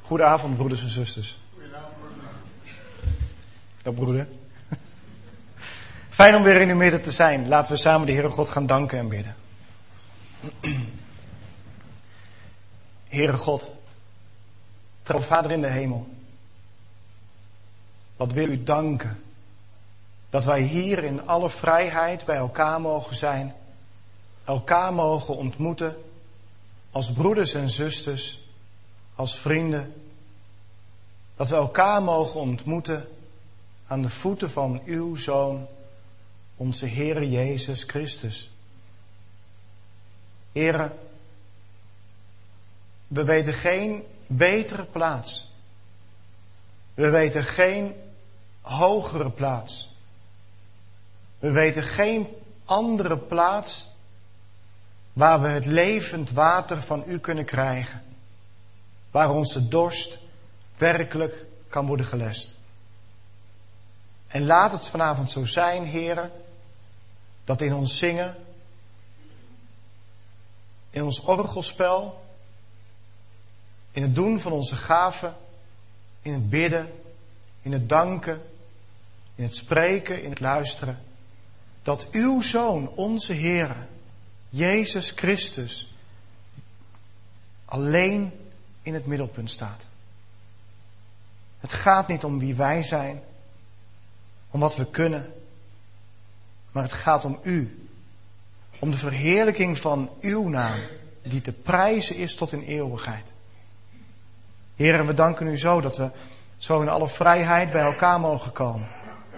Goedenavond, broeders en zusters. Ja, broeder. Fijn om weer in uw midden te zijn. Laten we samen de Heere God gaan danken en bidden. Heere God, trouw Vader in de hemel. Wat wil u danken dat wij hier in alle vrijheid bij elkaar mogen zijn. Elkaar mogen ontmoeten als broeders en zusters, als vrienden. Dat we elkaar mogen ontmoeten aan de voeten van uw Zoon, onze Heere Jezus Christus. Heere, we weten geen betere plaats. We weten geen hogere plaats. We weten geen andere plaats waar we het levend water van u kunnen krijgen. Waar onze dorst werkelijk kan worden gelest. En laat het vanavond zo zijn, Heere, dat in ons zingen, in ons orgelspel, in het doen van onze gaven, in het bidden, in het danken, in het spreken, in het luisteren, dat uw Zoon, onze Heere, Jezus Christus, alleen in het middelpunt staat. Het gaat niet om wie wij zijn, om wat we kunnen, maar het gaat om u. Om de verheerlijking van uw naam, die te prijzen is tot in eeuwigheid. Heer, we danken u zo dat we zo in alle vrijheid bij elkaar mogen komen.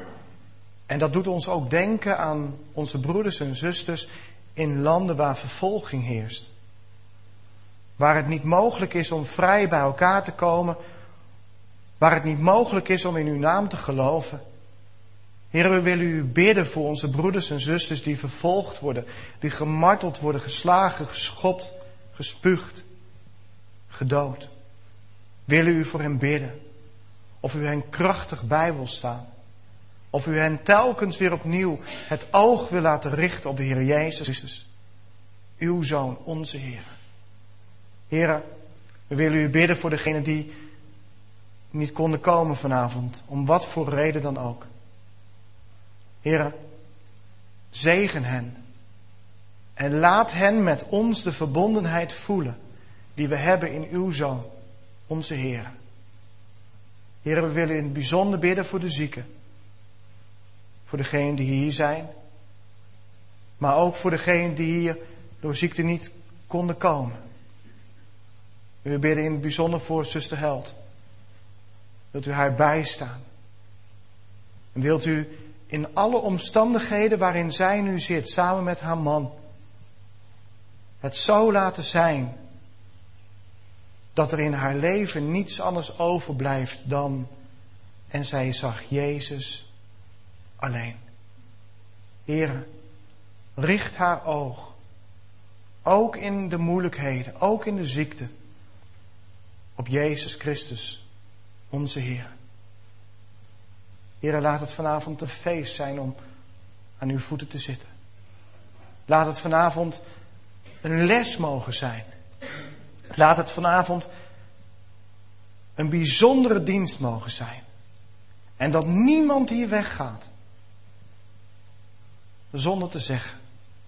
En dat doet ons ook denken aan onze broeders en zusters in landen waar vervolging heerst. Waar het niet mogelijk is om vrij bij elkaar te komen. Waar het niet mogelijk is om in uw naam te geloven. Heer, we willen u bidden voor onze broeders en zusters die vervolgd worden. Die gemarteld worden, geslagen, geschopt, gespuugd, gedood. Willen u voor hen bidden. Of u hen krachtig bij wil staan. Of u hen telkens weer opnieuw het oog wil laten richten op de Heer Jezus Christus. Uw Zoon, onze Heer. Heer, we willen u bidden voor degenen die niet konden komen vanavond. Om wat voor reden dan ook. Heer, zegen hen. En laat hen met ons de verbondenheid voelen die we hebben in uw Zoon, onze Heer. Heer, we willen in het bijzonder bidden voor de zieken. Voor degenen die hier zijn. Maar ook voor degenen die hier door ziekte niet konden komen. We bidden in het bijzonder voor zuster Held. Wilt u haar bijstaan? En wilt u in alle omstandigheden waarin zij nu zit, samen met haar man, het zo laten zijn dat er in haar leven niets anders overblijft dan, en zij zag Jezus alleen. Heere, richt haar oog, ook in de moeilijkheden, ook in de ziekte, op Jezus Christus, onze Heer. Heere, laat het vanavond een feest zijn om aan uw voeten te zitten. Laat het vanavond een les mogen zijn. Laat het vanavond een bijzondere dienst mogen zijn. En dat niemand hier weggaat zonder te zeggen: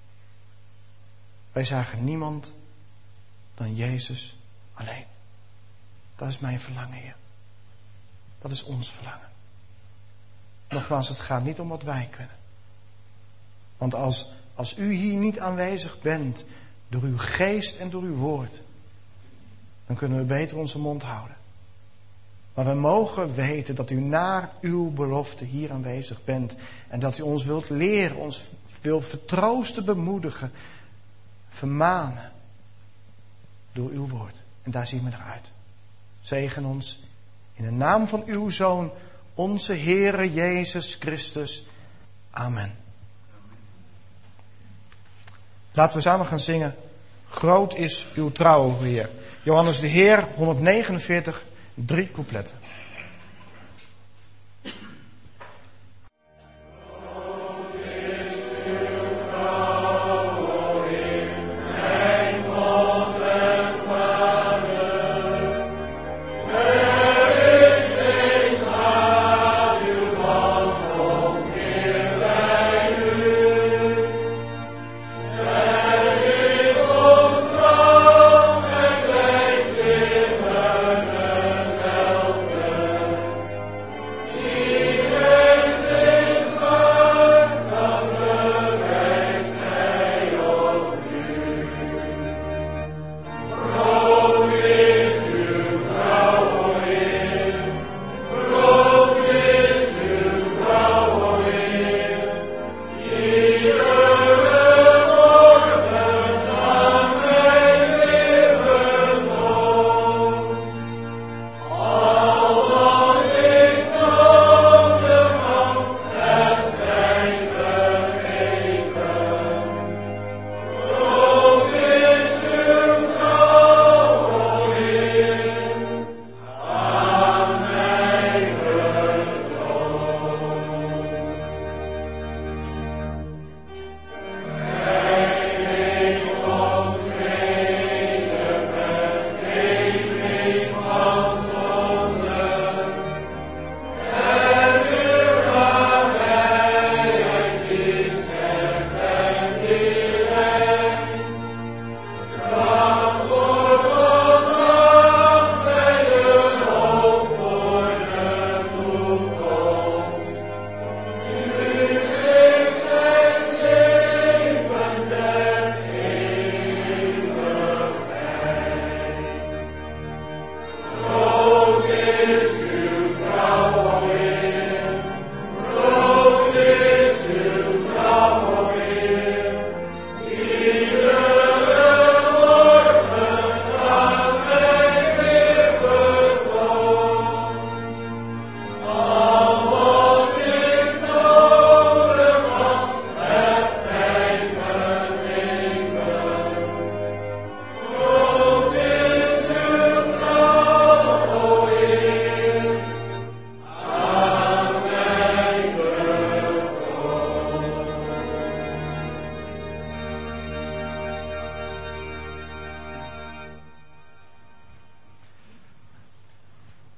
wij zagen niemand dan Jezus alleen. Dat is mijn verlangen, Heer. Dat is ons verlangen. Nogmaals, het gaat niet om wat wij kunnen. Want als u hier niet aanwezig bent, door uw geest en door uw woord, dan kunnen we beter onze mond houden. Maar we mogen weten dat u naar uw belofte hier aanwezig bent. En dat u ons wilt leren, ons wil vertroosten, bemoedigen, vermanen. Door uw woord. En daar zien we naar uit. Zegen ons in de naam van uw Zoon, onze Heere Jezus Christus. Amen. Laten we samen gaan zingen. Groot is uw trouw, Heer. Johannes de Heer, 149, 3 coupletten. Hey!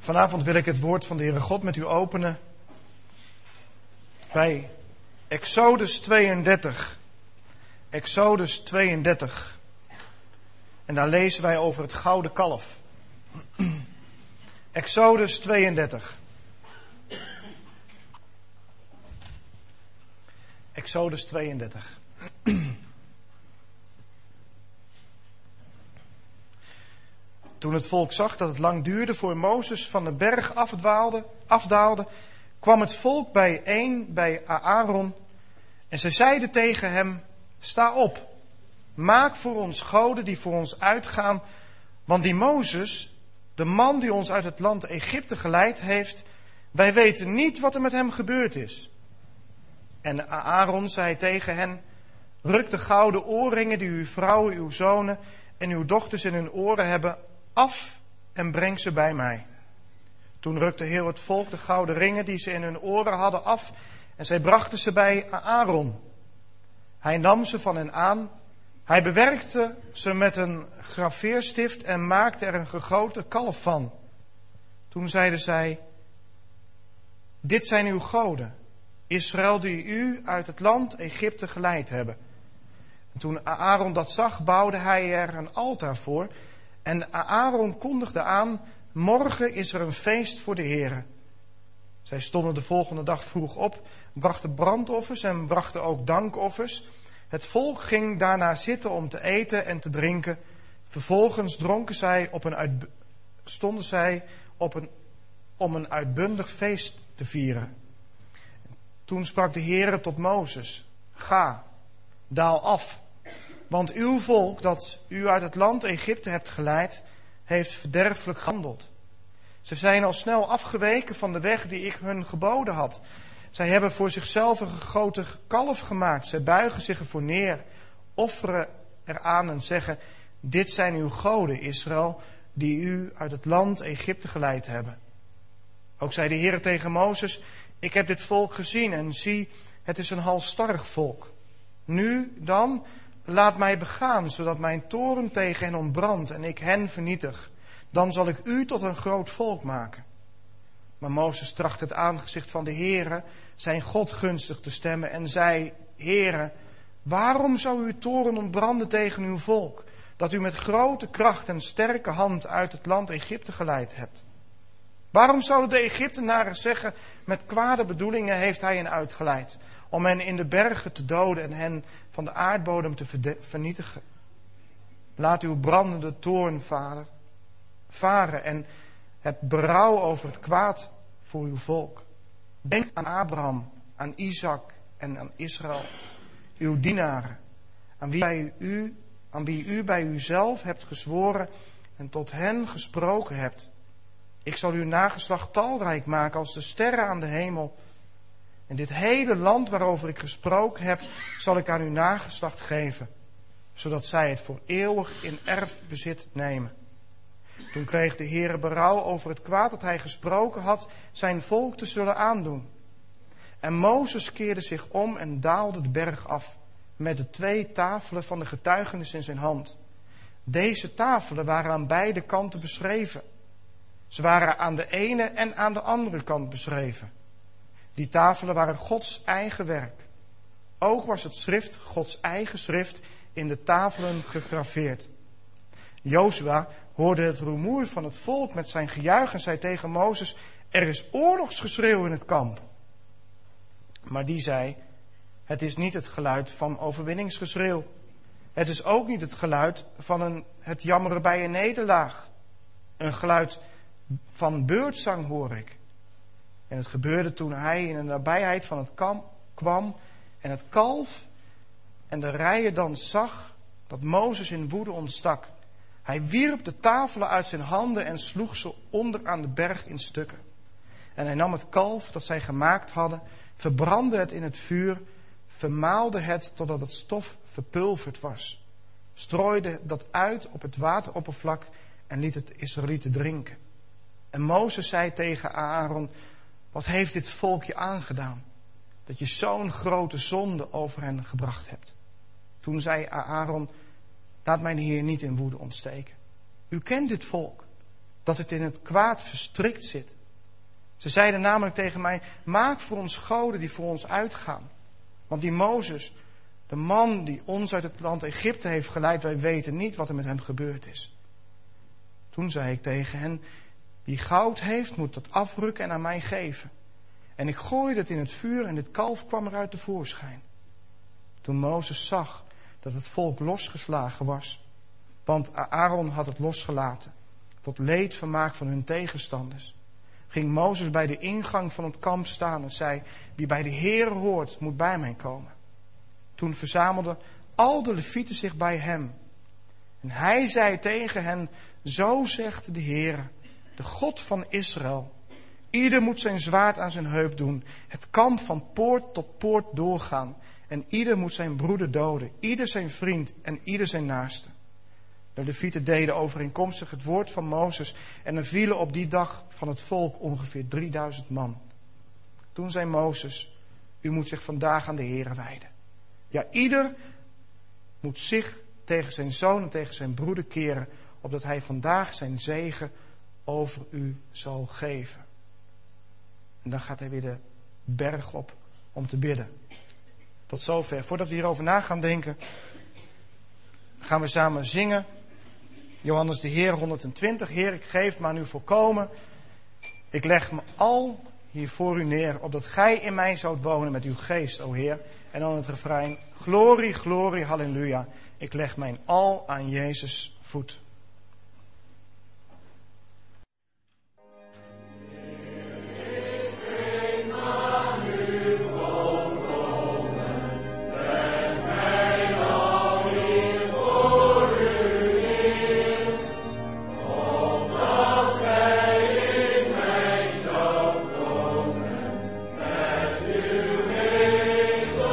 Vanavond wil ik het woord van de Heere God met u openen bij Exodus 32. Exodus 32. En daar lezen wij over het gouden kalf. Exodus 32. Exodus 32. Toen het volk zag dat het lang duurde voor Mozes van de berg afdaalde, kwam het volk bijeen bij Aaron en zij zeiden tegen hem: sta op, maak voor ons goden die voor ons uitgaan, want die Mozes, de man die ons uit het land Egypte geleid heeft, wij weten niet wat er met hem gebeurd is. En Aaron zei tegen hen: ruk de gouden oorringen die uw vrouwen, uw zonen en uw dochters in hun oren hebben af en breng ze bij mij. Toen rukte heel het volk de gouden ringen die ze in hun oren hadden af en zij brachten ze bij Aaron. Hij nam ze van hen aan, hij bewerkte ze met een graveerstift en maakte er een gegoten kalf van. Toen zeiden zij: dit zijn uw goden, Israël, die u uit het land Egypte geleid hebben. En toen Aaron dat zag, bouwde hij er een altaar voor. En Aaron kondigde aan: morgen is er een feest voor de Heere. Zij stonden de volgende dag vroeg op, brachten brandoffers en brachten ook dankoffers. Het volk ging daarna zitten om te eten en te drinken. Vervolgens stonden zij om een uitbundig feest te vieren. Toen sprak de Heere tot Mozes: ga, daal af. Want uw volk dat u uit het land Egypte hebt geleid, heeft verderfelijk gehandeld. Ze zijn al snel afgeweken van de weg die ik hun geboden had. Zij hebben voor zichzelf een gegoten kalf gemaakt. Zij buigen zich ervoor neer, offeren eraan en zeggen: dit zijn uw goden, Israël, die u uit het land Egypte geleid hebben. Ook zei de Heer tegen Mozes: ik heb dit volk gezien en zie, het is een halsstarrig volk. Nu dan, laat mij begaan, zodat mijn toorn tegen hen ontbrandt en ik hen vernietig. Dan zal ik u tot een groot volk maken. Maar Mozes trachtte het aangezicht van de Heere, zijn God, gunstig te stemmen en zei: Heere, waarom zou uw toorn ontbranden tegen uw volk, dat u met grote kracht en sterke hand uit het land Egypte geleid hebt? Waarom zouden de Egyptenaren zeggen: met kwade bedoelingen heeft hij hen uitgeleid, om hen in de bergen te doden en hen van de aardbodem te vernietigen? Laat uw brandende toorn varen en heb berouw over het kwaad voor uw volk. Denk aan Abraham, aan Isaac en aan Israël, uw dienaren, aan wie u bij uzelf hebt gezworen en tot hen gesproken hebt. Ik zal uw nageslacht talrijk maken als de sterren aan de hemel. En dit hele land waarover ik gesproken heb, zal ik aan uw nageslacht geven, zodat zij het voor eeuwig in erfbezit nemen. Toen kreeg de Heere berouw over het kwaad dat hij gesproken had zijn volk te zullen aandoen. En Mozes keerde zich om en daalde de berg af, met de 2 tafelen van de getuigenis in zijn hand. Deze tafelen waren aan beide kanten beschreven. Ze waren aan de ene en aan de andere kant beschreven. Die tafelen waren Gods eigen werk. Ook was het schrift, Gods eigen schrift, in de tafelen gegraveerd. Jozua hoorde het rumoer van het volk met zijn gejuich en zei tegen Mozes: er is oorlogsgeschreeuw in het kamp. Maar die zei: het is niet het geluid van overwinningsgeschreeuw. Het is ook niet het geluid van het jammeren bij een nederlaag. Een geluid van beurtzang hoor ik. En het gebeurde toen hij in de nabijheid van het kamp kwam en het kalf en de rijdans zag, dat Mozes in woede ontstak. Hij wierp de tafelen uit zijn handen en sloeg ze onder aan de berg in stukken. En hij nam het kalf dat zij gemaakt hadden, verbrandde het in het vuur, vermaalde het totdat het stof verpulverd was, strooide dat uit op het wateroppervlak en liet het Israëlieten drinken. En Mozes zei tegen Aaron: wat heeft dit volk je aangedaan, dat je zo'n grote zonde over hen gebracht hebt? Toen zei Aaron: laat mijn Heer niet in woede ontsteken. U kent dit volk. dat het in het kwaad verstrikt zit. Ze zeiden namelijk tegen mij, maak voor ons goden die voor ons uitgaan. Want die Mozes, de man die ons uit het land Egypte heeft geleid, wij weten niet wat er met hem gebeurd is. Toen zei ik tegen hen, wie goud heeft, moet dat afrukken en aan mij geven. En ik gooide het in het vuur en dit kalf kwam eruit tevoorschijn. Toen Mozes zag dat het volk losgeslagen was, want Aaron had het losgelaten, tot leedvermaak van hun tegenstanders, ging Mozes bij de ingang van het kamp staan en zei, wie bij de Heer hoort, moet bij mij komen. Toen verzamelden al de Levieten zich bij hem. En hij zei tegen hen, zo zegt de Heer, de God van Israël. Ieder moet zijn zwaard aan zijn heup doen, het kamp van poort tot poort doorgaan. En ieder moet zijn broeder doden, ieder zijn vriend en ieder zijn naaste. De Levieten deden overeenkomstig het woord van Mozes en er vielen op die dag van het volk ongeveer 3000 man. Toen zei Mozes, u moet zich vandaag aan de Heere wijden. Ja, ieder moet zich tegen zijn zoon en tegen zijn broeder keren, opdat hij vandaag zijn zegen over u zal geven. En dan gaat hij weer de berg op om te bidden. Tot zover. Voordat we hierover na gaan denken, gaan we samen zingen. Johannes de Heer 120. Heer, ik geef me aan u volkomen. Ik leg me al hier voor u neer, opdat gij in mij zoudt wonen met uw geest, o Heer. En dan het refrein, glorie, glorie, halleluja. Ik leg mijn al aan Jezus voet.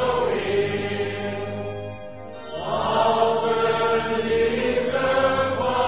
All the liefde van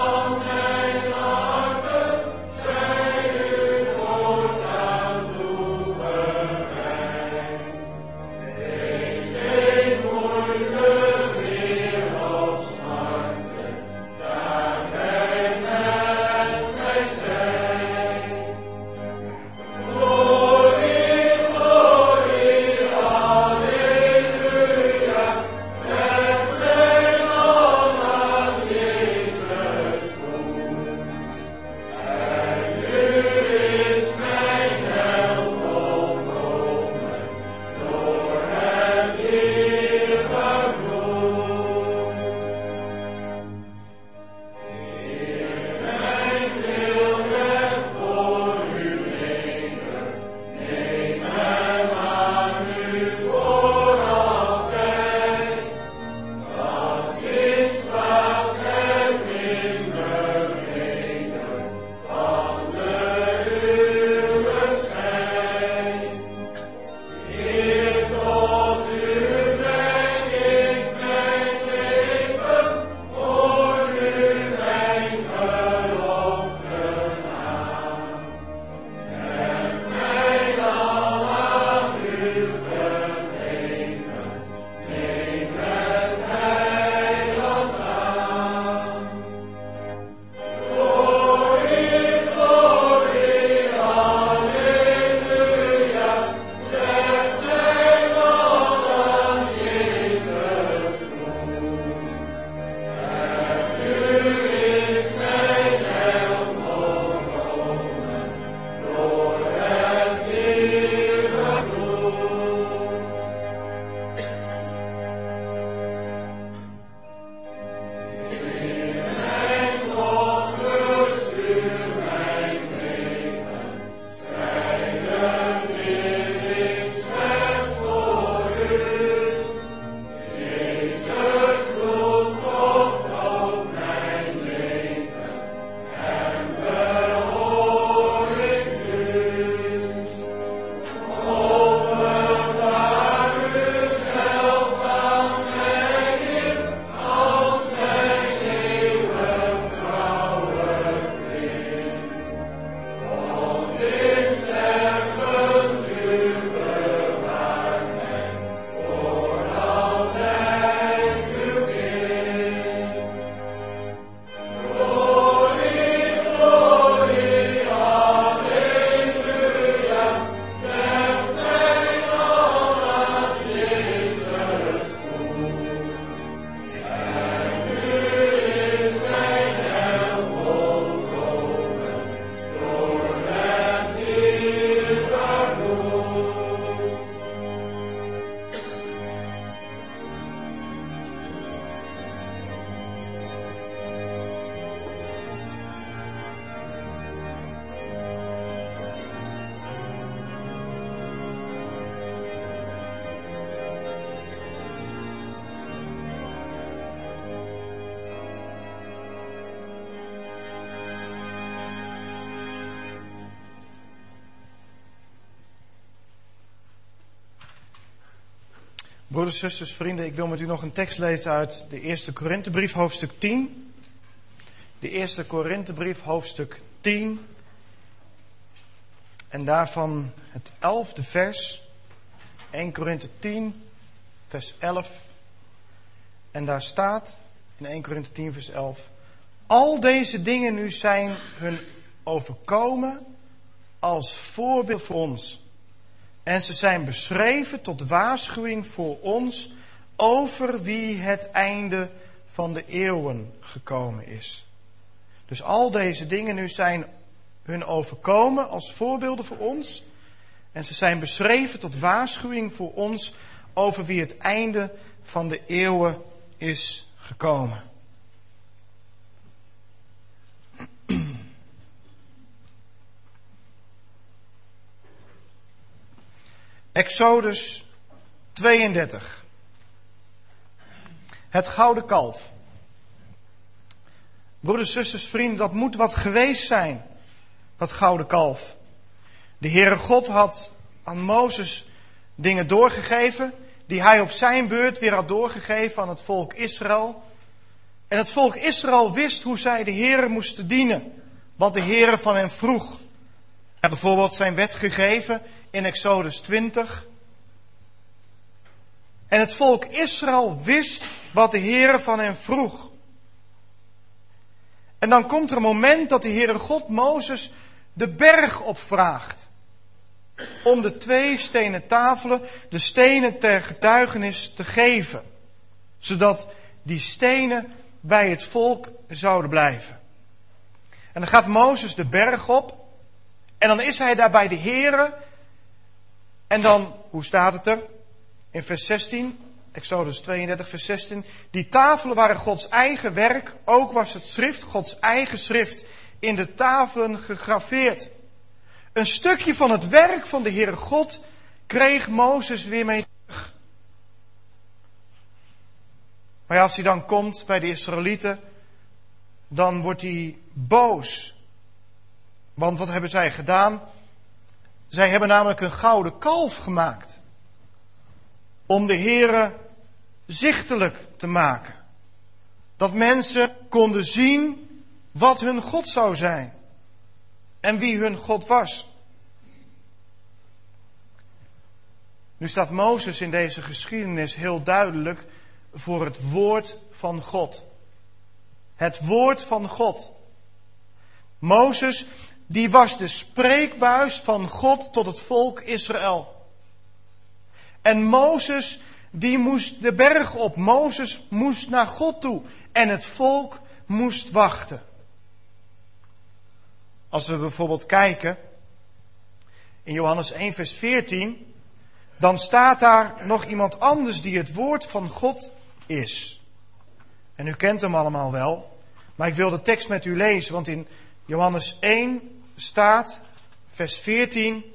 Broeders, zusters, vrienden, ik wil met u nog een tekst lezen uit de eerste Korinthebrief, hoofdstuk 10. De eerste Korinthebrief, hoofdstuk 10. En daarvan het 11e vers. 1 Korinthe 10, vers 11. En daar staat in 1 Korinthe 10, vers 11. Al deze dingen nu zijn hun overkomen als voorbeeld voor ons. En ze zijn beschreven tot waarschuwing voor ons over wie het einde van de eeuwen gekomen is. Dus al deze dingen nu zijn hun overkomen als voorbeelden voor ons. En ze zijn beschreven tot waarschuwing voor ons over wie het einde van de eeuwen is gekomen. Exodus 32. Het gouden kalf. Broeders, zusters, vrienden, dat moet wat geweest zijn, dat gouden kalf. De Heere God had aan Mozes dingen doorgegeven, die hij op zijn beurt weer had doorgegeven aan het volk Israël. En het volk Israël wist hoe zij de Heere moesten dienen, wat de Heere van hen vroeg. Hij had bijvoorbeeld zijn wet gegeven in Exodus 20. En het volk Israël wist wat de Heere van hen vroeg. En dan komt er een moment dat de Heere God Mozes de berg opvraagt. Om de 2 stenen tafelen, de stenen ter getuigenis te geven. Zodat die stenen bij het volk zouden blijven. En dan gaat Mozes de berg op. En dan is hij daar bij de Heere. En dan, hoe staat het er? In vers 16, Exodus 32, vers 16. Die tafelen waren Gods eigen werk. Ook was het schrift, Gods eigen schrift, in de tafelen gegraveerd. Een stukje van het werk van de Heere God kreeg Mozes weer mee terug. Maar ja, als hij dan komt bij de Israëlieten, dan wordt hij boos. Want wat hebben zij gedaan? Zij hebben namelijk een gouden kalf gemaakt. Om de Heere zichtelijk te maken. Dat mensen konden zien wat hun God zou zijn. En wie hun God was. Nu staat Mozes in deze geschiedenis heel duidelijk voor het woord van God. Het woord van God. Mozes, die was de spreekbuis van God tot het volk Israël. En Mozes, die moest de berg op. Mozes moest naar God toe. En het volk moest wachten. Als we bijvoorbeeld kijken in Johannes 1 vers 14, dan staat daar nog iemand anders die het woord van God is. En u kent hem allemaal wel, maar ik wil de tekst met u lezen, want in Johannes 1 staat, vers 14...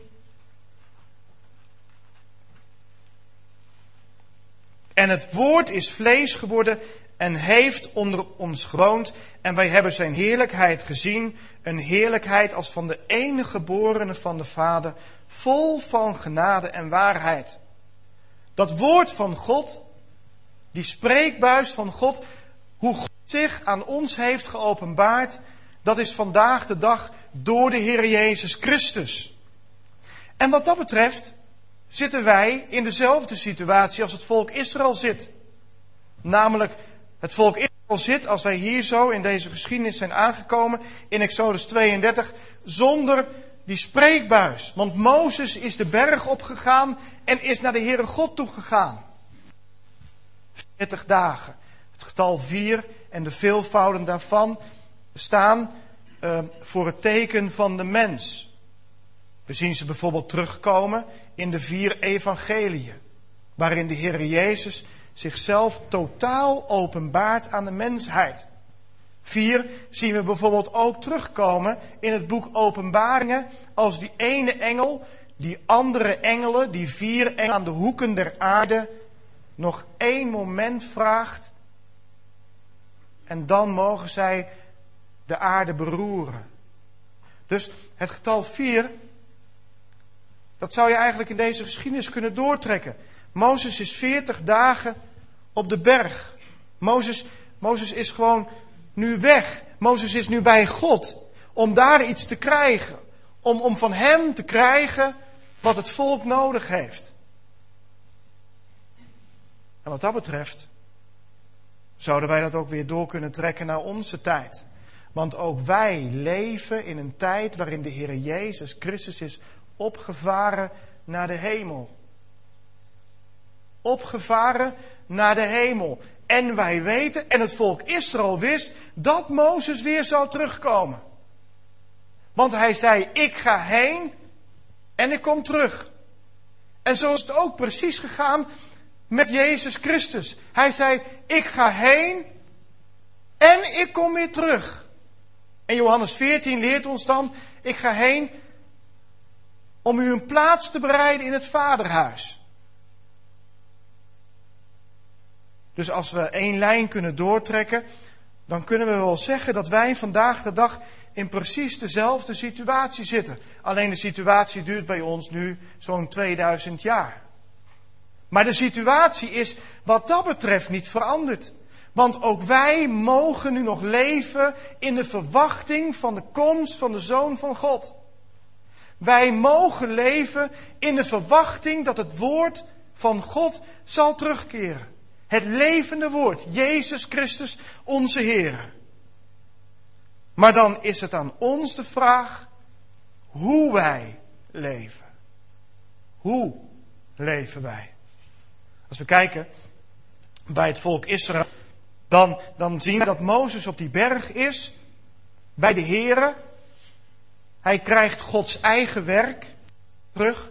En het woord is vlees geworden en heeft onder ons gewoond. En wij hebben zijn heerlijkheid gezien. Een heerlijkheid als van de enige geborene van de Vader. Vol van genade en waarheid. Dat woord van God. Die spreekbuis van God. Hoe God zich aan ons heeft geopenbaard. Dat is vandaag de dag door de Heer Jezus Christus. En wat dat betreft zitten wij in dezelfde situatie als het volk Israël zit. Namelijk, het volk Israël zit, als wij hier zo in deze geschiedenis zijn aangekomen, in Exodus 32, zonder die spreekbuis. Want Mozes is de berg opgegaan en is naar de Heere God toegegaan. 40 dagen. Het getal 4 en de veelvouden daarvan staan voor het teken van de mens. We zien ze bijvoorbeeld terugkomen in de 4 evangeliën, waarin de Heer Jezus zichzelf totaal openbaart aan de mensheid. 4 zien we bijvoorbeeld ook terugkomen in het boek Openbaringen, als die ene engel, die andere engelen, die 4 engelen aan de hoeken der aarde, nog 1 moment vraagt en dan mogen zij de aarde beroeren. Dus het getal 4, dat zou je eigenlijk in deze geschiedenis kunnen doortrekken. Mozes is 40 dagen op de berg. Mozes is gewoon nu weg. Mozes is nu bij God. Om daar iets te krijgen. Om van hem te krijgen wat het volk nodig heeft. En wat dat betreft zouden wij dat ook weer door kunnen trekken naar onze tijd. Want ook wij leven in een tijd waarin de Heer Jezus Christus is opgevaren naar de hemel. Opgevaren naar de hemel. En wij weten, en het volk Israël wist, dat Mozes weer zou terugkomen. Want hij zei, ik ga heen en ik kom terug. En zo is het ook precies gegaan met Jezus Christus. Hij zei, ik ga heen en ik kom weer terug. En Johannes 14 leert ons dan, ik ga heen om u een plaats te bereiden in het Vaderhuis. Dus als we één lijn kunnen doortrekken, dan kunnen we wel zeggen dat wij vandaag de dag in precies dezelfde situatie zitten. Alleen de situatie duurt bij ons nu zo'n 2000 jaar. Maar de situatie is wat dat betreft niet veranderd. Want ook wij mogen nu nog leven in de verwachting van de komst van de Zoon van God. Wij mogen leven in de verwachting dat het woord van God zal terugkeren. Het levende woord, Jezus Christus, onze Heer. Maar dan is het aan ons de vraag hoe wij leven. Hoe leven wij? Als we kijken bij het volk Israël, dan zien we dat Mozes op die berg is, bij de Here. Hij krijgt Gods eigen werk terug.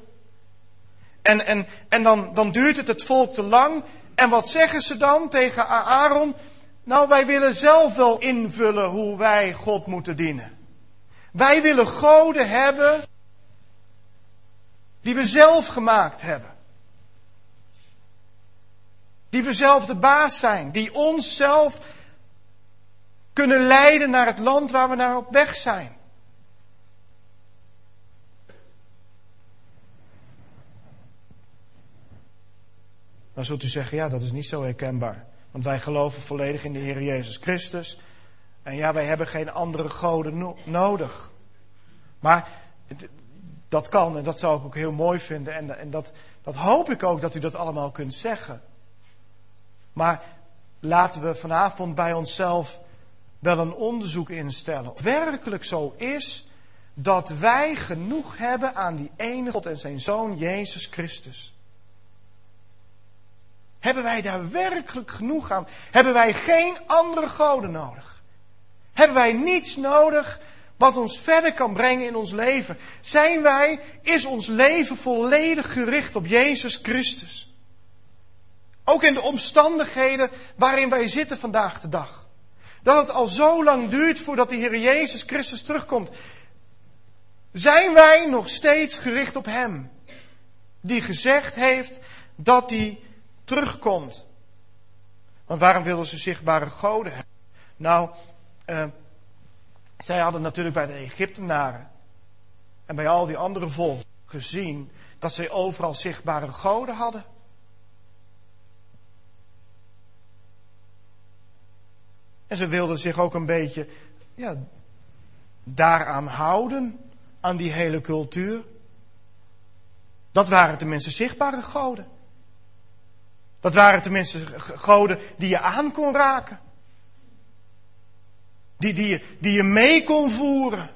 En dan duurt het volk te lang. En wat zeggen ze dan tegen Aaron? Nou, wij willen zelf wel invullen hoe wij God moeten dienen. Wij willen goden hebben die we zelf gemaakt hebben. Die we zelf de baas zijn. Die ons zelf kunnen leiden naar het land waar we naar op weg zijn. Dan zult u zeggen, ja, dat is niet zo herkenbaar. Want wij geloven volledig in de Heer Jezus Christus. En ja, wij hebben geen andere goden nodig. Maar dat kan en dat zou ik ook heel mooi vinden. En dat hoop ik ook dat u dat allemaal kunt zeggen. Maar laten we vanavond bij onszelf wel een onderzoek instellen. Of het werkelijk zo is dat wij genoeg hebben aan die ene God en zijn Zoon Jezus Christus. Hebben wij daar werkelijk genoeg aan? Hebben wij geen andere goden nodig? Hebben wij niets nodig wat ons verder kan brengen in ons leven? Is ons leven volledig gericht op Jezus Christus? Ook in de omstandigheden waarin wij zitten vandaag de dag. Dat het al zo lang duurt voordat de Heer Jezus Christus terugkomt. Zijn wij nog steeds gericht op Hem? Die gezegd heeft dat Hij terugkomt. Want waarom wilden ze zichtbare goden hebben? Nou, zij hadden natuurlijk bij de Egyptenaren en bij al die andere volken gezien dat zij overal zichtbare goden hadden. En ze wilden zich ook een beetje daaraan houden, aan die hele cultuur. Dat waren tenminste zichtbare goden. Dat waren tenminste goden die je aan kon raken. Die je mee kon voeren.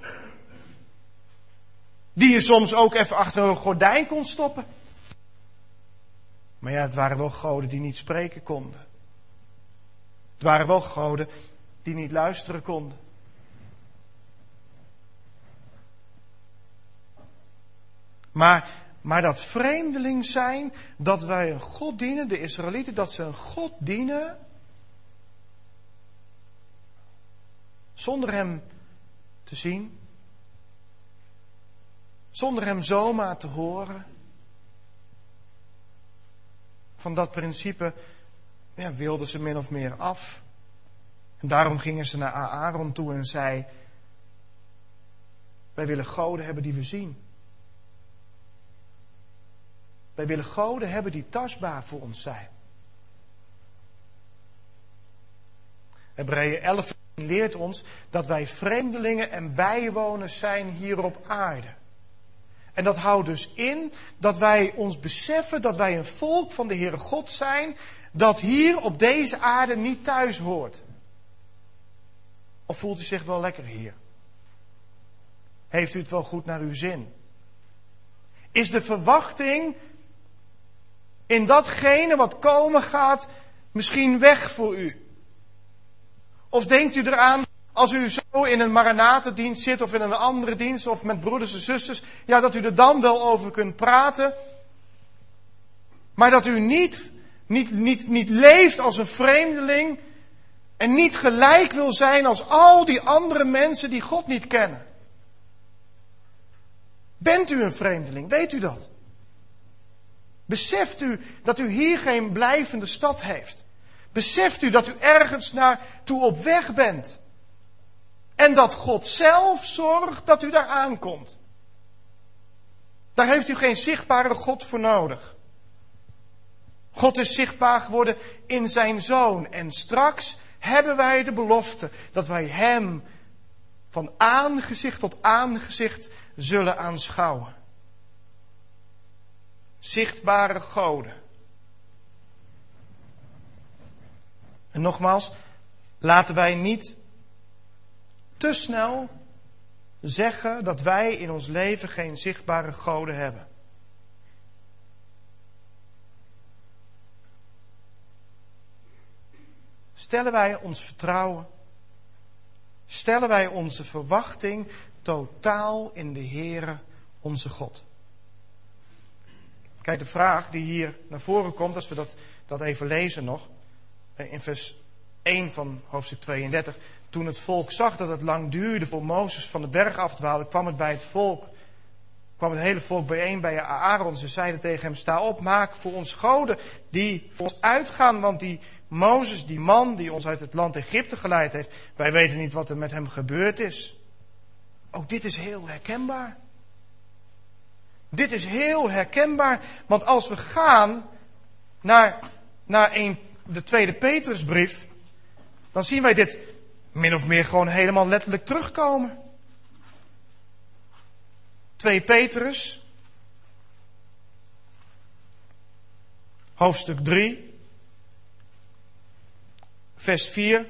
Die je soms ook even achter een gordijn kon stoppen. Maar ja, het waren wel goden die niet spreken konden. Het waren wel goden die niet luisteren konden. Maar dat vreemdeling zijn, dat wij een God dienen, de Israëlieten, dat ze een God dienen, zonder Hem te zien, zonder Hem zomaar te horen. Van dat principe wilden ze min of meer af. En daarom gingen ze naar Aaron toe en zei: wij willen goden hebben die we zien. Wij willen goden hebben die tastbaar voor ons zijn. Hebreeën 11 leert ons dat wij vreemdelingen en bijwoners zijn hier op aarde. En dat houdt dus in dat wij ons beseffen dat wij een volk van de Heere God zijn, dat hier op deze aarde niet thuis hoort. Of voelt u zich wel lekker hier? Heeft u het wel goed naar uw zin? Is de verwachting in datgene wat komen gaat misschien weg voor u? Of denkt u eraan, als u zo in een Maranatendienst zit of in een andere dienst of met broeders en zusters, ja, dat u er dan wel over kunt praten, maar dat u niet leeft als een vreemdeling en niet gelijk wil zijn als al die andere mensen die God niet kennen. Bent u een vreemdeling? Weet u dat? Beseft u dat u hier geen blijvende stad heeft? Beseft u dat u ergens naartoe op weg bent? En dat God zelf zorgt dat u daar aankomt? Daar heeft u geen zichtbare God voor nodig. God is zichtbaar geworden in zijn Zoon. En straks hebben wij de belofte dat wij Hem van aangezicht tot aangezicht zullen aanschouwen. Zichtbare goden. En nogmaals, laten wij niet te snel zeggen dat wij in ons leven geen zichtbare goden hebben. Stellen wij ons vertrouwen, stellen wij onze verwachting totaal in de Heere, onze God. Kijk, de vraag die hier naar voren komt, als we dat even lezen nog, in vers 1 van hoofdstuk 32. Toen het volk zag dat het lang duurde voor Mozes van de berg afdwaalde, kwam het hele volk bijeen bij Aaron. Ze zeiden tegen hem, sta op, maak voor ons goden die voor ons uitgaan, want die Mozes, die man die ons uit het land Egypte geleid heeft, wij weten niet wat er met hem gebeurd is. Ook dit is heel herkenbaar. Dit is heel herkenbaar, want als we gaan naar de tweede Petrusbrief, dan zien wij dit min of meer gewoon helemaal letterlijk terugkomen. 2 Petrus, hoofdstuk 3, vers 4.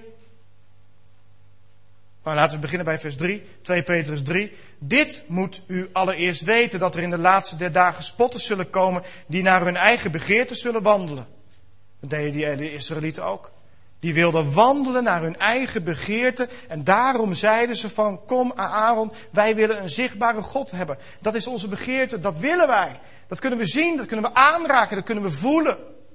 Nou, laten we beginnen bij vers 3. 2 Petrus 3. Dit moet u allereerst weten, dat er in de laatste der dagen spotters zullen komen die naar hun eigen begeerte zullen wandelen. Dat deden die Israëlieten ook. Die wilden wandelen naar hun eigen begeerte. En daarom zeiden ze van, kom Aaron, wij willen een zichtbare God hebben. Dat is onze begeerte, dat willen wij. Dat kunnen we zien, dat kunnen we aanraken, dat kunnen we voelen.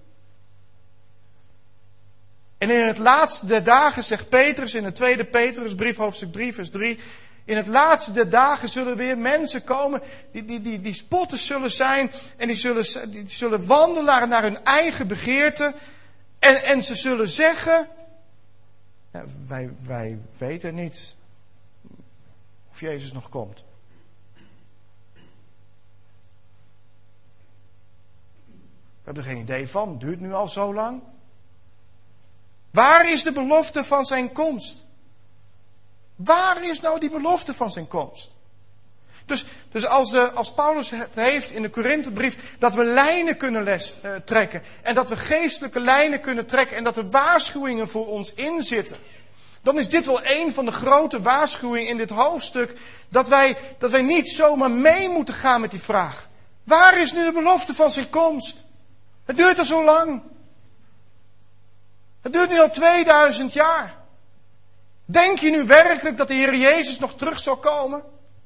En in het laatste der dagen, zegt Petrus in de tweede Petrusbrief, hoofdstuk 3, vers 3... in het laatste der dagen zullen weer mensen komen die spotters zullen zijn. En die zullen wandelen naar hun eigen begeerte. En ze zullen zeggen, ja, wij weten niet of Jezus nog komt. We hebben er geen idee van, het duurt nu al zo lang. Waar is de belofte van zijn komst? Waar is nou die belofte van zijn komst? Dus als Paulus het heeft in de Korinthebrief, dat we lijnen kunnen trekken. En dat we geestelijke lijnen kunnen trekken. En dat er waarschuwingen voor ons inzitten. Dan is dit wel een van de grote waarschuwingen in dit hoofdstuk. Dat wij niet zomaar mee moeten gaan met die vraag. Waar is nu de belofte van zijn komst? Het duurt al zo lang. Het duurt nu al 2000 jaar. Denk je nu werkelijk dat de Heer Jezus nog terug zal komen?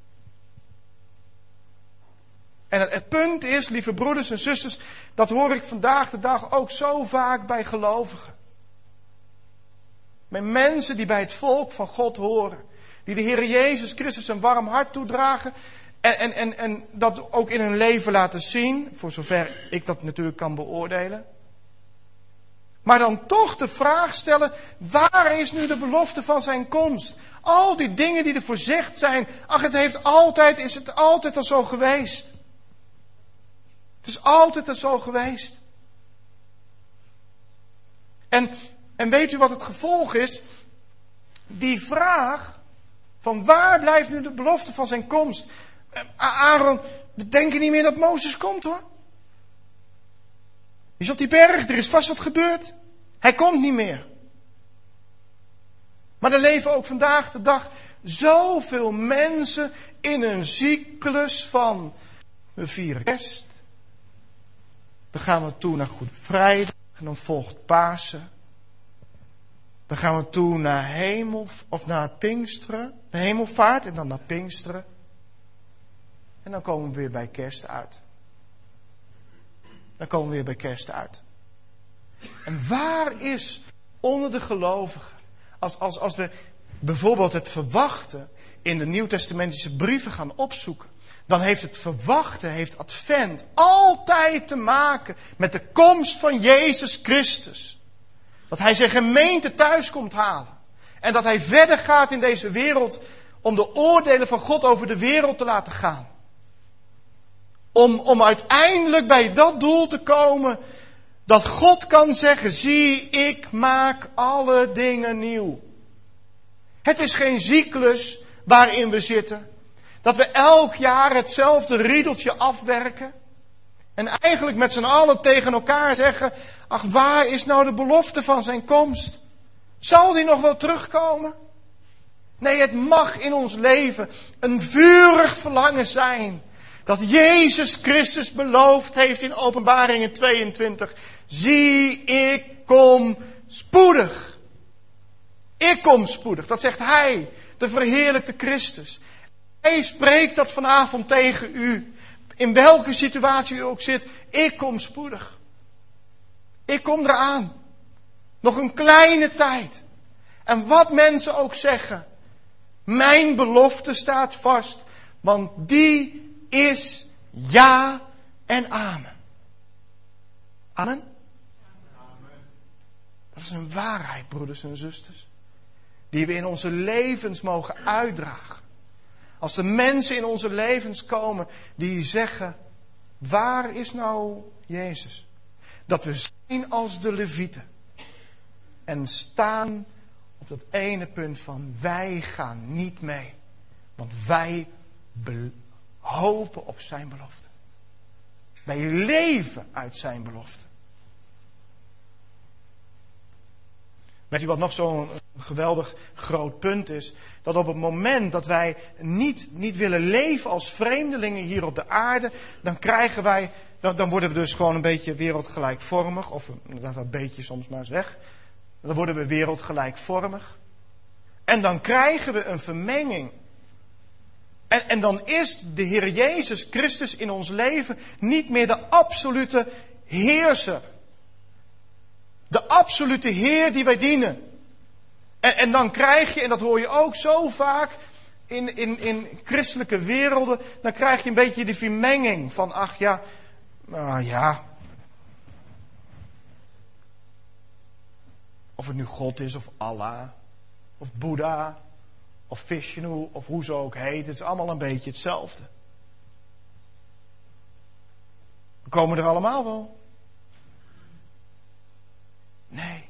En het punt is, lieve broeders en zusters, dat hoor ik vandaag de dag ook zo vaak bij gelovigen. Bij mensen die bij het volk van God horen. Die de Heer Jezus Christus een warm hart toedragen. En dat ook in hun leven laten zien. Voor zover ik dat natuurlijk kan beoordelen. Maar dan toch de vraag stellen, waar is nu de belofte van zijn komst? Al die dingen die er voorzegd zijn. Ach, is het altijd al zo geweest. Het is altijd zo geweest. En weet u wat het gevolg is? Die vraag van waar blijft nu de belofte van zijn komst? Aaron, we denken niet meer dat Mozes komt hoor. Die is op die berg, er is vast wat gebeurd. Hij komt niet meer. Maar er leven ook vandaag de dag zoveel mensen in een cyclus van we vieren kerst. Dan gaan we toe naar Goede Vrijdag en dan volgt Pasen. Dan gaan we toe naar naar Pinksteren, de Hemelvaart en dan naar Pinksteren. En dan komen we weer bij kerst uit. En waar is onder de gelovigen, als we bijvoorbeeld het verwachten in de Nieuwtestamentische brieven gaan opzoeken, dan heeft het verwachten, heeft Advent altijd te maken met de komst van Jezus Christus. Dat hij zijn gemeente thuis komt halen. En dat hij verder gaat in deze wereld om de oordelen van God over de wereld te laten gaan. Om uiteindelijk bij dat doel te komen dat God kan zeggen, zie, ik maak alle dingen nieuw. Het is geen cyclus waarin we zitten. Dat we elk jaar hetzelfde riedeltje afwerken. En eigenlijk met z'n allen tegen elkaar zeggen, ach, waar is nou de belofte van zijn komst? Zal die nog wel terugkomen? Nee, het mag in ons leven een vurig verlangen zijn. Dat Jezus Christus beloofd heeft in Openbaringen 22. Zie, ik kom spoedig. Ik kom spoedig. Dat zegt hij, de verheerlijkte Christus. Hij spreekt dat vanavond tegen u. In welke situatie u ook zit. Ik kom spoedig. Ik kom eraan. Nog een kleine tijd. En wat mensen ook zeggen. Mijn belofte staat vast. Want die is ja en amen. Amen? Dat is een waarheid, broeders en zusters. Die we in onze levens mogen uitdragen. Als er mensen in onze levens komen die zeggen, waar is nou Jezus? Dat we zijn als de Levieten. En staan op dat ene punt van wij gaan niet mee. Want wij hopen op zijn belofte. Wij leven uit zijn belofte. Weet u wat nog zo'n geweldig groot punt is? Dat op het moment dat wij niet willen leven als vreemdelingen hier op de aarde, dan worden we dus gewoon een beetje wereldgelijkvormig. Of dat beetje soms maar eens weg. Dan worden we wereldgelijkvormig. En dan krijgen we een vermenging. En dan is de Heer Jezus Christus in ons leven niet meer de absolute heerser. De absolute Heer die wij dienen. En dan krijg je, en dat hoor je ook zo vaak in christelijke werelden, dan krijg je een beetje die vermenging van, ach ja, nou ja. Of het nu God is, of Allah, of Boeddha, of Vishnu, of hoe ze ook heet. Het is allemaal een beetje hetzelfde. We komen er allemaal wel. Nee.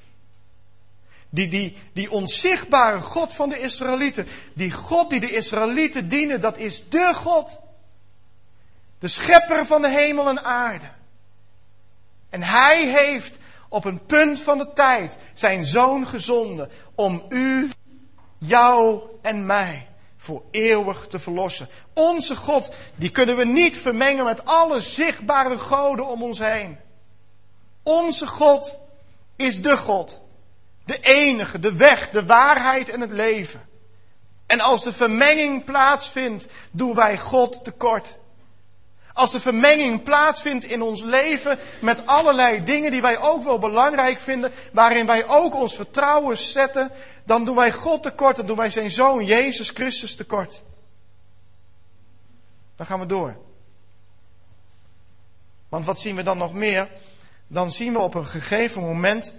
Die onzichtbare God van de Israëlieten. Die God die de Israëlieten dienen, dat is de God. De schepper van de hemel en aarde. En hij heeft op een punt van de tijd zijn zoon gezonden om u, jou en mij voor eeuwig te verlossen. Onze God, die kunnen we niet vermengen met alle zichtbare goden om ons heen. Onze God is de God. De enige, de weg, de waarheid en het leven. En als de vermenging plaatsvindt, doen wij God tekort. Als de vermenging plaatsvindt in ons leven met allerlei dingen die wij ook wel belangrijk vinden, waarin wij ook ons vertrouwen zetten, dan doen wij God tekort, dan doen wij zijn zoon Jezus Christus tekort. Dan gaan we door. Want wat zien we dan nog meer? Dan zien we op een gegeven moment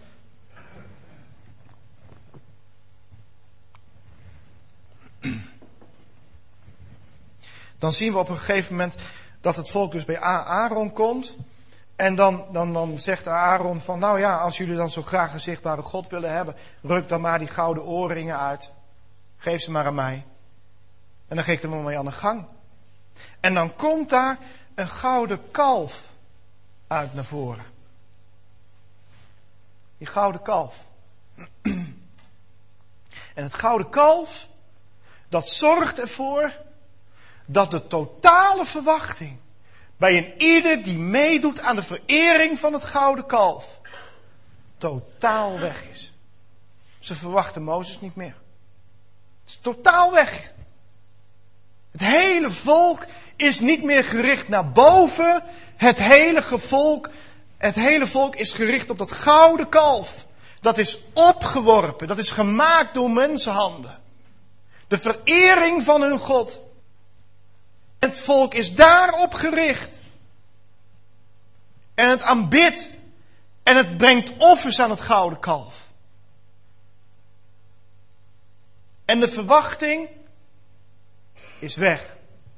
dat het volk dus bij Aaron komt. En dan zegt Aaron van, nou ja, als jullie dan zo graag een zichtbare God willen hebben, ruk dan maar die gouden oorringen uit. Geef ze maar aan mij. En dan geef ik er maar mee aan de gang. En dan komt daar een gouden kalf uit naar voren. Die gouden kalf. En het gouden kalf, dat zorgt ervoor dat de totale verwachting bij een ieder die meedoet aan de verering van het gouden kalf totaal weg is. Ze verwachten Mozes niet meer. Het is totaal weg. Het hele volk is niet meer gericht naar boven. Het hele volk is gericht op dat gouden kalf. Dat is opgeworpen. Dat is gemaakt door mensenhanden. De verering van hun God. Het volk is daarop gericht. En het aanbidt. En het brengt offers aan het gouden kalf. En de verwachting is weg.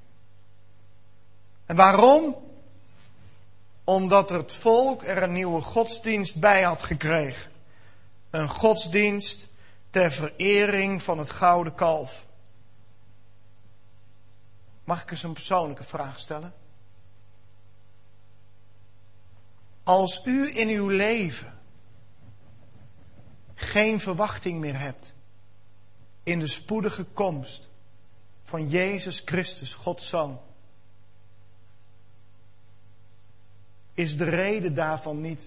En waarom? Omdat het volk er een nieuwe godsdienst bij had gekregen. Een godsdienst ter verering van het gouden kalf. Mag ik eens een persoonlijke vraag stellen? Als u in uw leven geen verwachting meer hebt in de spoedige komst van Jezus Christus, Gods Zoon, is de reden daarvan niet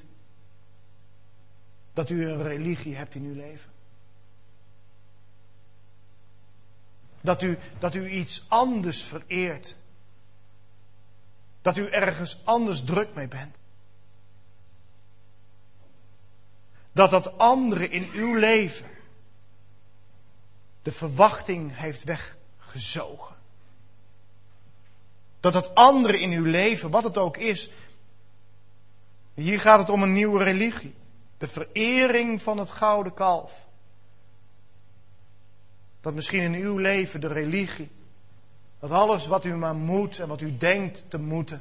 dat u een religie hebt in uw leven? Dat u iets anders vereert. Dat u ergens anders druk mee bent. Dat andere in uw leven de verwachting heeft weggezogen. Dat andere in uw leven, wat het ook is. Hier gaat het om een nieuwe religie. De verering van het gouden kalf. Dat misschien in uw leven de religie. Dat alles wat u maar moet en wat u denkt te moeten.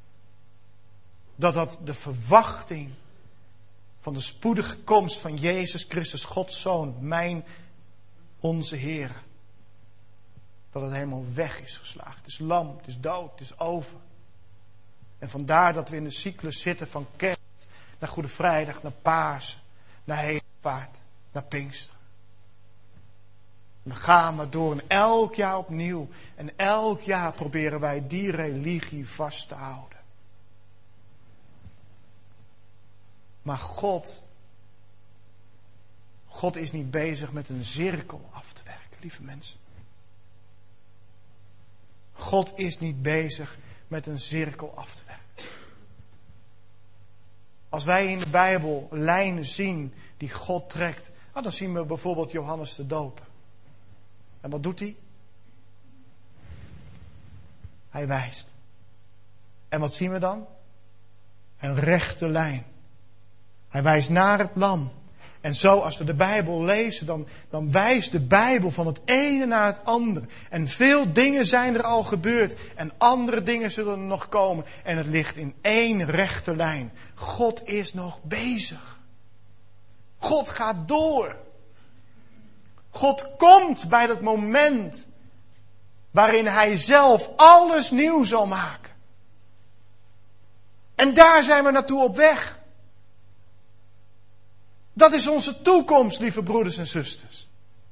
Dat de verwachting van de spoedige komst van Jezus Christus, Gods Zoon, onze Heer. Dat het helemaal weg is geslagen. Het is lam, het is dood, het is over. En vandaar dat we in de cyclus zitten van kerst naar Goede Vrijdag, naar Pasen, naar Hemelvaart, naar Pinksteren. We gaan maar door en elk jaar opnieuw. En elk jaar proberen wij die religie vast te houden. Maar God is niet bezig met een cirkel af te werken, lieve mensen. God is niet bezig met een cirkel af te werken. Als wij in de Bijbel lijnen zien die God trekt, dan zien we bijvoorbeeld Johannes de Doper. En wat doet hij? Hij wijst. En wat zien we dan? Een rechte lijn. Hij wijst naar het lam. En zo, als we de Bijbel lezen, dan wijst de Bijbel van het ene naar het andere. En veel dingen zijn er al gebeurd. En andere dingen zullen er nog komen. En het ligt in één rechte lijn. God is nog bezig. God gaat door. God komt bij dat moment waarin Hij zelf alles nieuw zal maken. En daar zijn we naartoe op weg. Dat is onze toekomst, lieve broeders en zusters.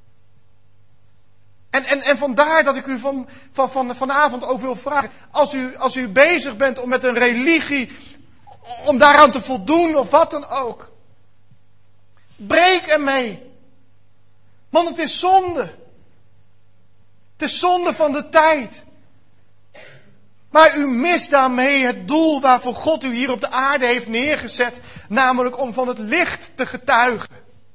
En vandaar dat ik u vanavond ook wil vragen. Als u bezig bent om met een religie, om daaraan te voldoen of wat dan ook. Breek ermee. Want het is zonde. Het is zonde van de tijd. Maar u mist daarmee het doel waarvoor God u hier op de aarde heeft neergezet. Namelijk om van het licht te getuigen.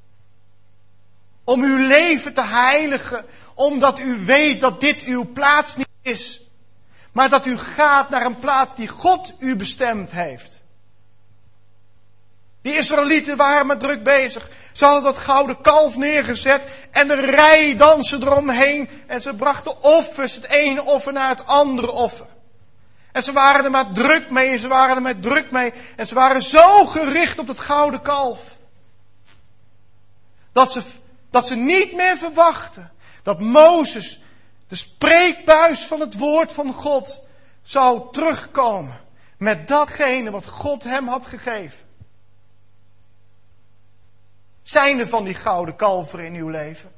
Om uw leven te heiligen. Omdat u weet dat dit uw plaats niet is. Maar dat u gaat naar een plaats die God u bestemd heeft. Die Israëlieten waren maar druk bezig. Ze hadden dat gouden kalf neergezet. En de rij dansen eromheen. En ze brachten offers, het ene offer naar het andere offer. En ze waren er maar druk mee en ze waren er maar druk mee. En ze waren zo gericht op het gouden kalf. Dat ze niet meer verwachten dat Mozes, de spreekbuis van het woord van God, zou terugkomen met datgene wat God hem had gegeven. Zijn er van die gouden kalveren in uw leven?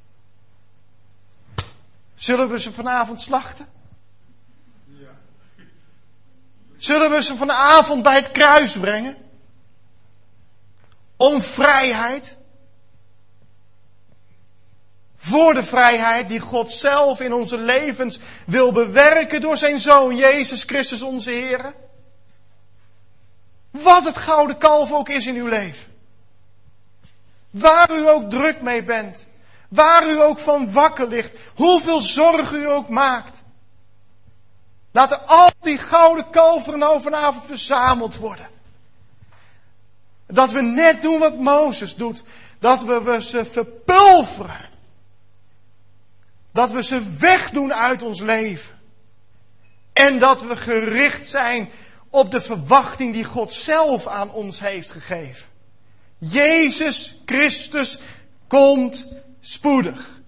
Zullen we ze vanavond slachten? Ja. Zullen we ze vanavond bij het kruis brengen? Om vrijheid. Voor de vrijheid die God zelf in onze levens wil bewerken door zijn Zoon Jezus Christus onze Heer. Wat het gouden kalf ook is in uw leven. Waar u ook druk mee bent. Waar u ook van wakker ligt. Hoeveel zorg u ook maakt. Laten al die gouden kalveren nou vanavond verzameld worden. Dat we net doen wat Mozes doet. Dat we ze verpulveren. Dat we ze wegdoen uit ons leven. En dat we gericht zijn op de verwachting die God zelf aan ons heeft gegeven. Jezus Christus komt spoedig.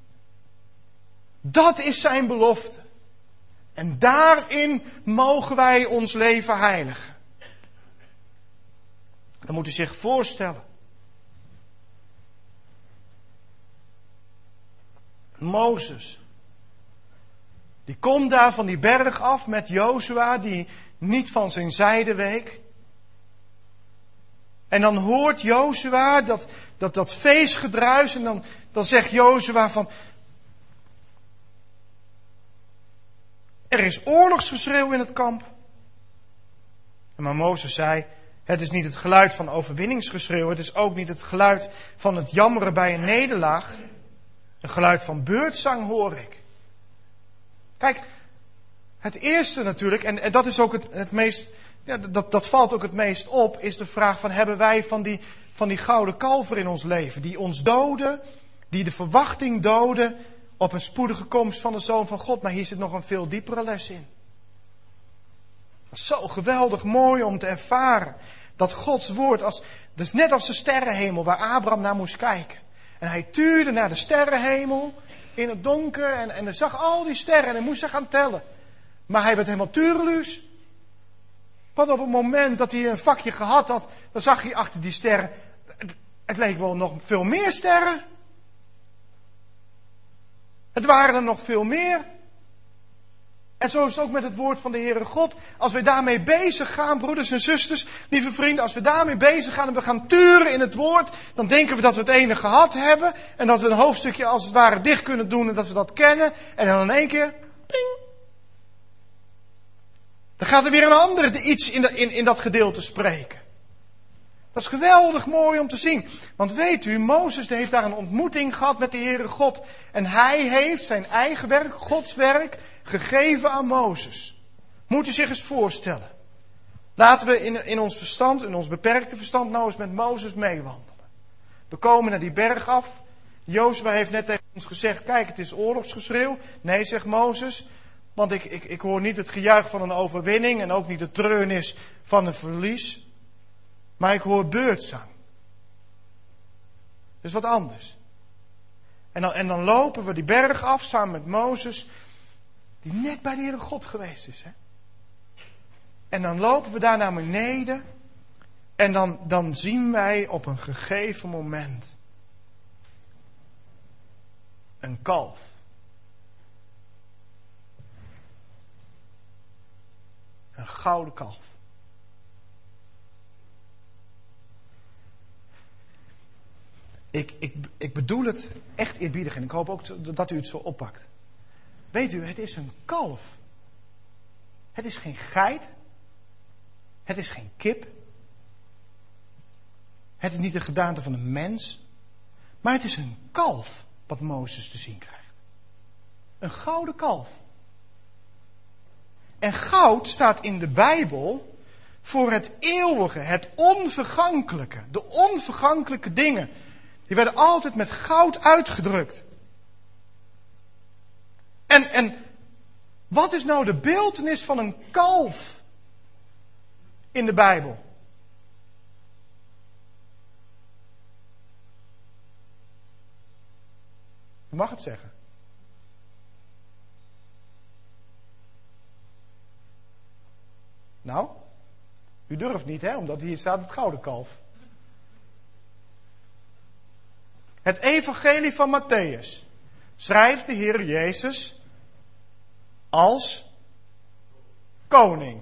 Dat is zijn belofte. En daarin mogen wij ons leven heiligen. Dan moet u zich voorstellen. Mozes. Die komt daar van die berg af met Jozua die niet van zijn zijde week. En dan hoort Jozua dat feestgedruis en dan zegt Jozua van... Er is oorlogsgeschreeuw in het kamp. Maar Mozes zei, het is niet het geluid van overwinningsgeschreeuw. Het is ook niet het geluid van het jammeren bij een nederlaag. Een geluid van beurtzang hoor ik. Kijk, het eerste natuurlijk, en dat is ook het meest... Ja, dat valt ook het meest op, is de vraag van hebben wij van die gouden kalver in ons leven. Die ons doden, die de verwachting doden op een spoedige komst van de Zoon van God. Maar hier zit nog een veel diepere les in. Dat is zo geweldig mooi om te ervaren. Dat Gods woord, dus net als de sterrenhemel waar Abraham naar moest kijken. En hij tuurde naar de sterrenhemel in het donker en hij zag al die sterren en hij moest ze gaan tellen. Maar hij werd helemaal tureluus. Want op het moment dat hij een vakje gehad had, dan zag hij achter die sterren, het leek wel nog veel meer sterren. Het waren er nog veel meer. En zo is het ook met het woord van de Heere God. Als we daarmee bezig gaan, broeders en zusters, lieve vrienden, als we daarmee bezig gaan en we gaan turen in het woord, dan denken we dat we het ene gehad hebben en dat we een hoofdstukje als het ware dicht kunnen doen en dat we dat kennen. En dan in één keer, ping. Dan gaat er weer een ander iets in dat gedeelte spreken. Dat is geweldig mooi om te zien. Want weet u, Mozes heeft daar een ontmoeting gehad met de Heere God. En hij heeft zijn eigen werk, Gods werk, gegeven aan Mozes. Moet u zich eens voorstellen. Laten we in ons verstand, in ons beperkte verstand, nou eens met Mozes meewandelen. We komen naar die berg af. Jozua heeft net tegen ons gezegd, kijk, het is oorlogsgeschreeuw. Nee, zegt Mozes, want ik hoor niet het gejuich van een overwinning en ook niet de treurnis van een verlies. Maar ik hoor beurtzang. Dus wat anders. En dan lopen we die berg af samen met Mozes, die net bij de Heere God geweest is. Hè? En dan lopen we daar naar beneden en dan zien wij op een gegeven moment een kalf. Een gouden kalf. Ik bedoel het echt eerbiedig en ik hoop ook dat u het zo oppakt. Weet u, het is een kalf. Het is geen geit. Het is geen kip. Het is niet de gedaante van een mens. Maar het is een kalf wat Mozes te zien krijgt. Een gouden kalf. En goud staat in de Bijbel voor het eeuwige, het onvergankelijke. De onvergankelijke dingen. Die werden altijd met goud uitgedrukt. En Wat is nou de beeltenis van een kalf in de Bijbel? Je mag het zeggen. Nou, u durft niet, hè, omdat hier staat het gouden kalf. Het evangelie van Mattheüs schrijft de Heer Jezus als koning.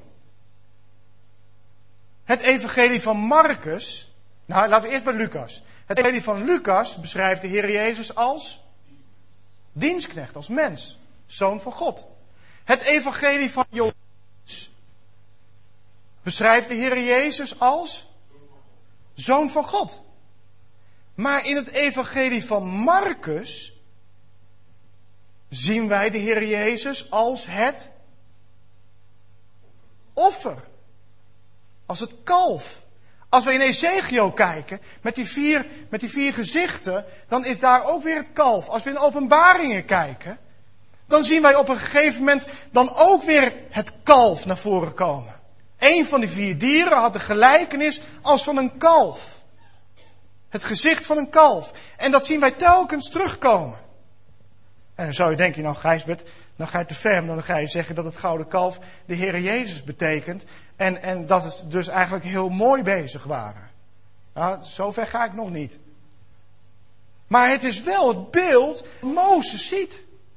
Het evangelie van Marcus, nou laten we eerst bij Lucas. Het evangelie van Lucas beschrijft de Heer Jezus als dienstknecht, als mens, zoon van God. Het evangelie van Johannes beschrijft de Heer Jezus als zoon van God. Maar in het evangelie van Marcus zien wij de Heer Jezus als het offer. Als het kalf. Als we in Ezekiel kijken, met die vier gezichten, dan is daar ook weer het kalf. Als we in Openbaringen kijken, dan zien wij op een gegeven moment dan ook weer het kalf naar voren komen. Een van die 4 dieren had de gelijkenis als van een kalf. Het gezicht van een kalf. En dat zien wij telkens terugkomen. En dan zou je denken, nou Gijsbert, dan ga je te ver. Dan ga je zeggen dat het gouden kalf de Heer Jezus betekent. En dat het dus eigenlijk heel mooi bezig waren. Nou, zover ga ik nog niet. Maar het is wel het beeld dat Mozes ziet.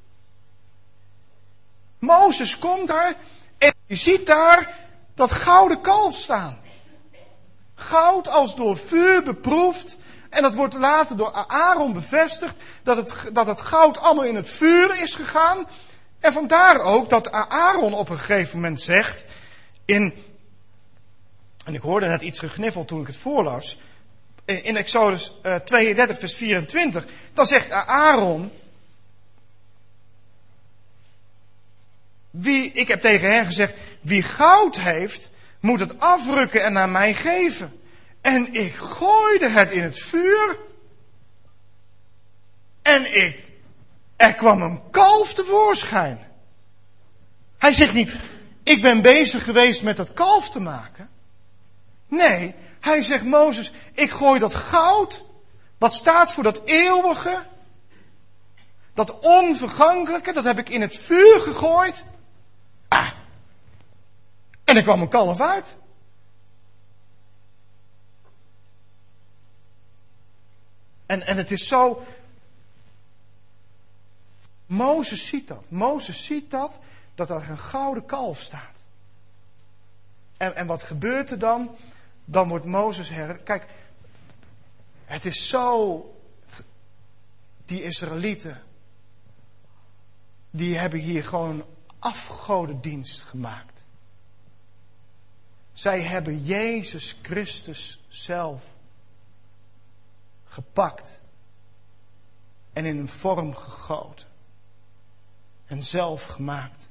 Mozes komt daar en je ziet daar dat gouden kalf staan. Goud als door vuur beproefd. En dat wordt later door Aaron bevestigd. Dat het goud allemaal in het vuur is gegaan. En vandaar ook dat Aaron op een gegeven moment zegt. En ik hoorde net iets gegniffeld toen ik het voorlas. In Exodus 32 vers 24. Dan zegt Aaron. Ik heb tegen hen gezegd. Wie goud heeft, moet het afrukken en aan mij geven. En ik gooide het in het vuur. En er kwam een kalf tevoorschijn. Hij zegt niet, ik ben bezig geweest met dat kalf te maken. Nee, hij zegt, Mozes, ik gooi dat goud, wat staat voor dat eeuwige, dat onvergankelijke, dat heb ik in het vuur gegooid. En er kwam een kalf uit. En het is zo. Mozes ziet dat. Mozes ziet dat er een gouden kalf staat. En wat gebeurt er dan? Dan wordt Mozes Kijk, het is zo. Die Israëlieten, die hebben hier gewoon afgodendienst gemaakt. Zij hebben Jezus Christus zelf gepakt en in een vorm gegoten en zelf gemaakt.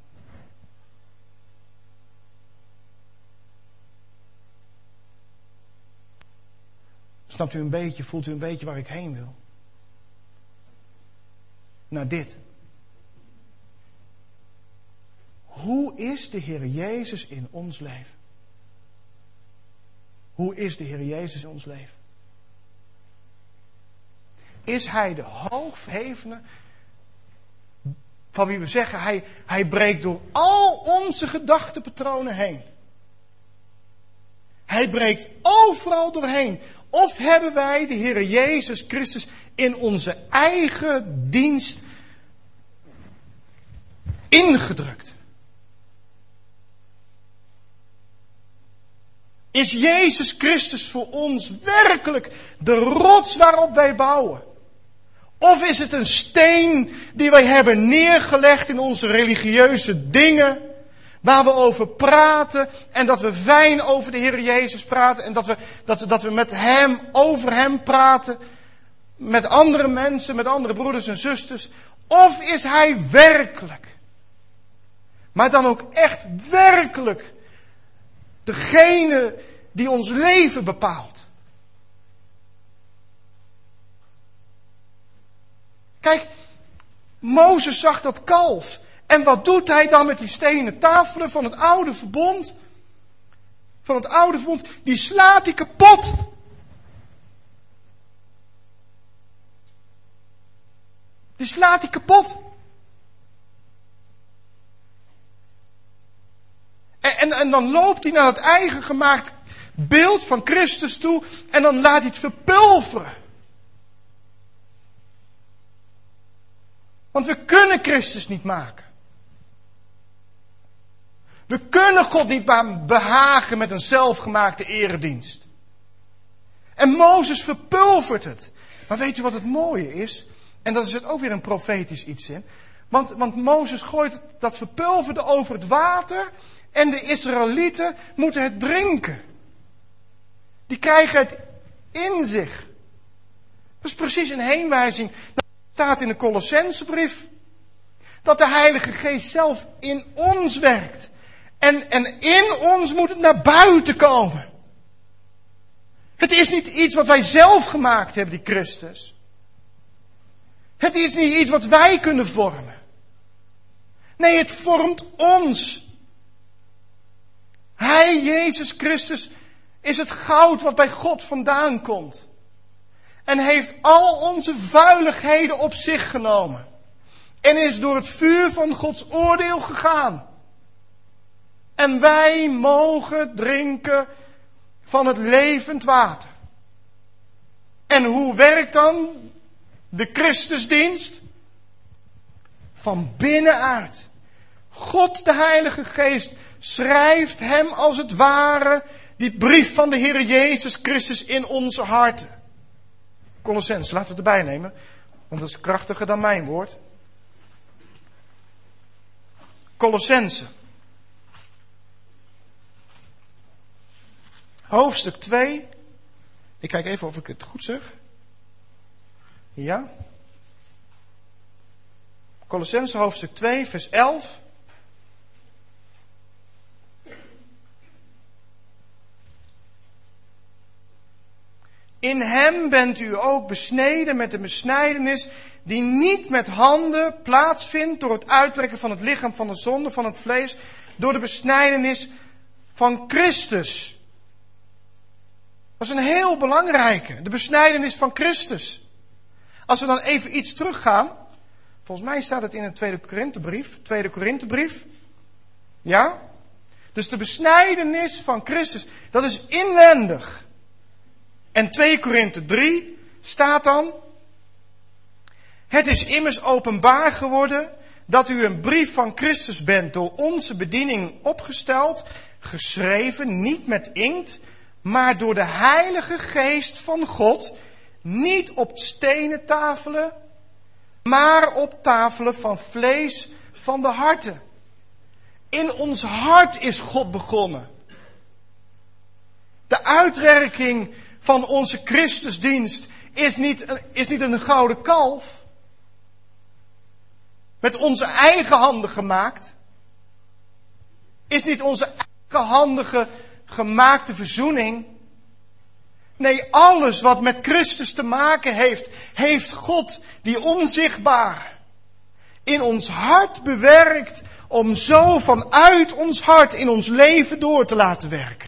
Snapt u een beetje, voelt u een beetje waar ik heen wil? Naar dit. Hoe is de Heer Jezus in ons leven? Hoe is de Heer Jezus in ons leven? Is Hij de hoogverhevene van wie we zeggen, hij breekt door al onze gedachtepatronen heen. Hij breekt overal doorheen. Of hebben wij de Heer Jezus Christus in onze eigen dienst ingedrukt? Is Jezus Christus voor ons werkelijk de rots waarop wij bouwen? Of is het een steen die wij hebben neergelegd in onze religieuze dingen, waar we over praten en dat we fijn over de Heer Jezus praten en dat we met Hem, over Hem praten, met andere mensen, met andere broeders en zusters? Of is Hij werkelijk, maar dan ook echt werkelijk, degene die ons leven bepaalt? Kijk, Mozes zag dat kalf En wat doet hij dan met die stenen tafelen van het oude verbond? Van het oude verbond, die slaat hij kapot. Die slaat hij kapot. En dan loopt hij naar het eigen gemaakt beeld van Christus toe en dan laat hij het verpulveren. Want we kunnen Christus niet maken. We kunnen God niet behagen met een zelfgemaakte eredienst. En Mozes verpulvert het. Maar weet u wat het mooie is? En dat is er ook weer een profetisch iets in. Want Mozes gooit dat verpulverde over het water. En de Israëlieten moeten het drinken. Die krijgen het in zich. Dat is precies een heenwijzing. Dat staat in de Colossensebrief. Dat de Heilige Geest zelf in ons werkt. En in ons moet het naar buiten komen. Het is niet iets wat wij zelf gemaakt hebben, die Christus. Het is niet iets wat wij kunnen vormen. Nee, het vormt ons. Hij, Jezus Christus, is het goud wat bij God vandaan komt. En heeft al onze vuiligheden op zich genomen. En is door het vuur van Gods oordeel gegaan. En wij mogen drinken van het levend water. En hoe werkt dan de Christusdienst? Van binnenuit. God, de Heilige Geest, schrijft hem als het ware die brief van de Heer Jezus Christus in onze harten. Colossenzen, laten we het erbij nemen, want dat is krachtiger dan mijn woord. Colossenzen. Hoofdstuk 2. Ik kijk even of ik het goed zeg. Ja. Colossenzen hoofdstuk 2, vers 11. In hem bent u ook besneden met de besnijdenis die niet met handen plaatsvindt door het uittrekken van het lichaam van de zonde van het vlees, door de besnijdenis van Christus. Dat is een heel belangrijke, de besnijdenis van Christus. Als we dan even iets teruggaan, volgens mij staat het in de tweede Korinthebrief. Ja? Dus de besnijdenis van Christus, dat is inwendig. En 2 Korinthe 3 staat dan: het is immers openbaar geworden dat u een brief van Christus bent, door onze bediening opgesteld, geschreven niet met inkt, maar door de Heilige Geest van God, niet op stenen tafelen, maar op tafelen van vlees van de harten. In ons hart is God begonnen. De uitwerking van onze Christusdienst is niet een gouden kalf. Met onze eigen handen gemaakt. Is niet onze eigen handige gemaakte verzoening. Nee, alles wat met Christus te maken heeft, heeft God, die onzichtbaar, in ons hart bewerkt om zo vanuit ons hart in ons leven door te laten werken.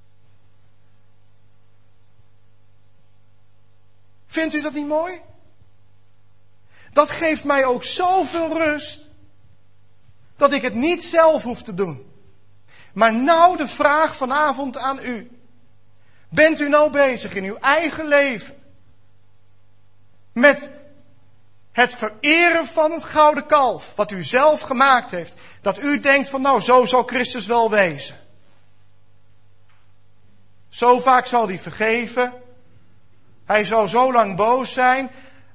Vindt u dat niet mooi? Dat geeft mij ook zoveel rust, dat ik het niet zelf hoef te doen. Maar nou de vraag vanavond aan u. Bent u nou bezig in uw eigen leven met het vereren van het gouden kalf, wat u zelf gemaakt heeft, dat u denkt van nou, zo zal Christus wel wezen. Zo vaak zal hij vergeven. Hij zou zo lang boos zijn.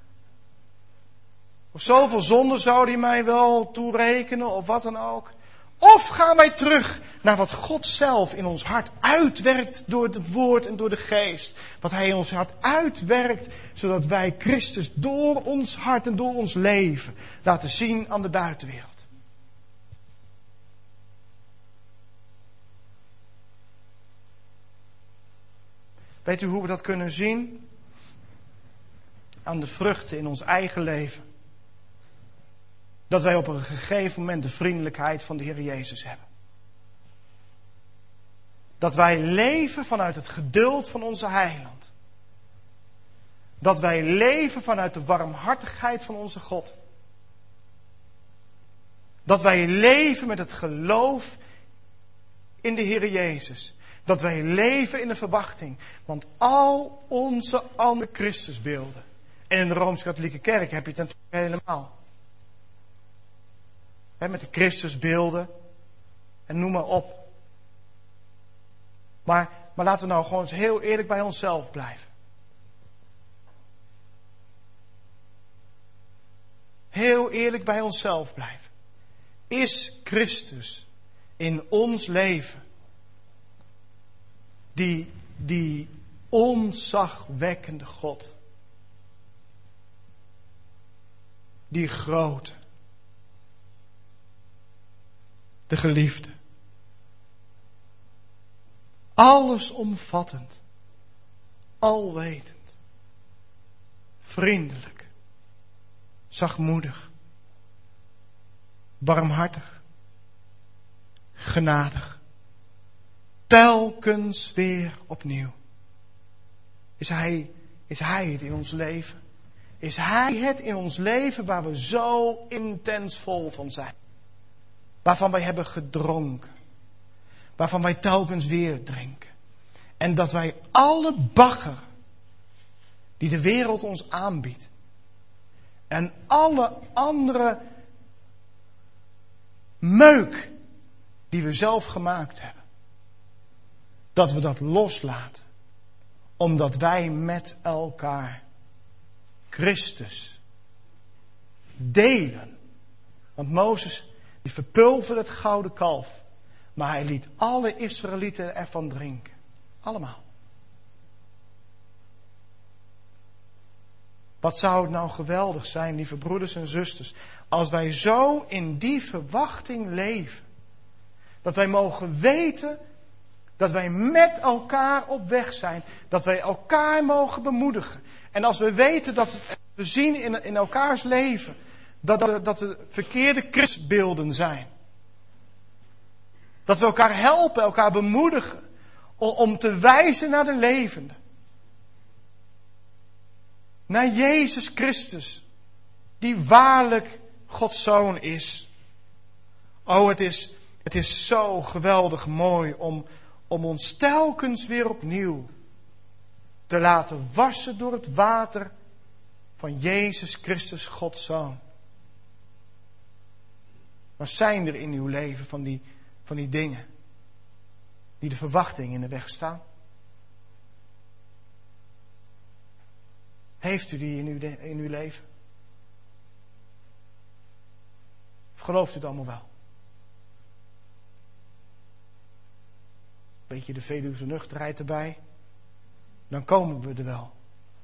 Of zoveel zonde zou hij mij wel toerekenen, of wat dan ook. Of gaan wij terug naar wat God zelf in ons hart uitwerkt door het woord en door de geest. Wat hij in ons hart uitwerkt, zodat wij Christus door ons hart en door ons leven laten zien aan de buitenwereld. Weet u hoe we dat kunnen zien? Aan de vruchten in ons eigen leven. dat wij op een gegeven moment de vriendelijkheid van de Heer Jezus hebben. Dat wij leven vanuit het geduld van onze Heiland. Dat wij leven vanuit de warmhartigheid van onze God. Dat wij leven met het geloof in de Heer Jezus. Dat wij leven in de verwachting. Want al onze andere Christusbeelden. En in de Rooms-Katholieke Kerk heb je het natuurlijk helemaal. Met de Christusbeelden. En noem maar op. Maar laten we nou gewoon eens heel eerlijk bij onszelf blijven. Heel eerlijk bij onszelf blijven. Is Christus in ons leven die ontzagwekkende God? Die grote. De geliefde. Allesomvattend. Alwetend. Vriendelijk. Zachtmoedig. Barmhartig. Genadig. Telkens weer opnieuw. Is Hij het in ons leven? Is Hij het in ons leven waar we zo intens vol van zijn? Waarvan wij hebben gedronken. Waarvan wij telkens weer drinken. En dat wij alle bagger die de wereld ons aanbiedt. En alle andere meuk die we zelf gemaakt hebben. Dat we dat loslaten. Omdat wij met elkaar Christus delen. Want Mozes die verpulverde het gouden kalf. Maar hij liet alle Israëlieten ervan drinken. Allemaal. Wat zou het nou geweldig zijn, lieve broeders en zusters, als wij zo in die verwachting leven. Dat wij mogen weten dat wij met elkaar op weg zijn. Dat wij elkaar mogen bemoedigen. En als we weten dat we zien in elkaars leven dat er verkeerde Christusbeelden zijn. Dat we elkaar helpen, elkaar bemoedigen om te wijzen naar de levende. Naar Jezus Christus, die waarlijk Gods Zoon is. Oh, het is zo geweldig mooi om ons telkens weer opnieuw te laten wassen door het water van Jezus Christus, Gods Zoon. Maar zijn er in uw leven van die dingen die de verwachting in de weg staan? Heeft u die in uw leven? Of gelooft u het allemaal wel? Beetje de Veluwse nuchterheid erbij. Dan komen we er wel.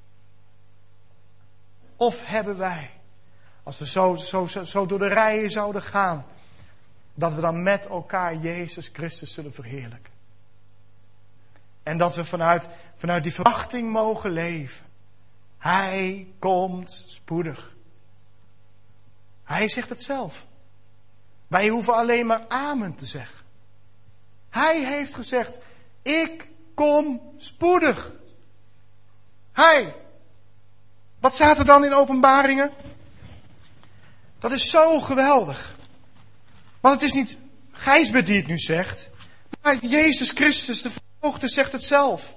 Of hebben wij, als we zo door de rijen zouden gaan, dat we dan met elkaar Jezus Christus zullen verheerlijken. En dat we vanuit die verwachting mogen leven. Hij komt spoedig. Hij zegt het zelf. Wij hoeven alleen maar amen te zeggen. Hij heeft gezegd, ik kom spoedig. Hij. Wat staat er dan in Openbaringen? Dat is zo geweldig. Want het is niet Gijsbert die het nu zegt. Maar Jezus Christus, de verhoogde, zegt het zelf.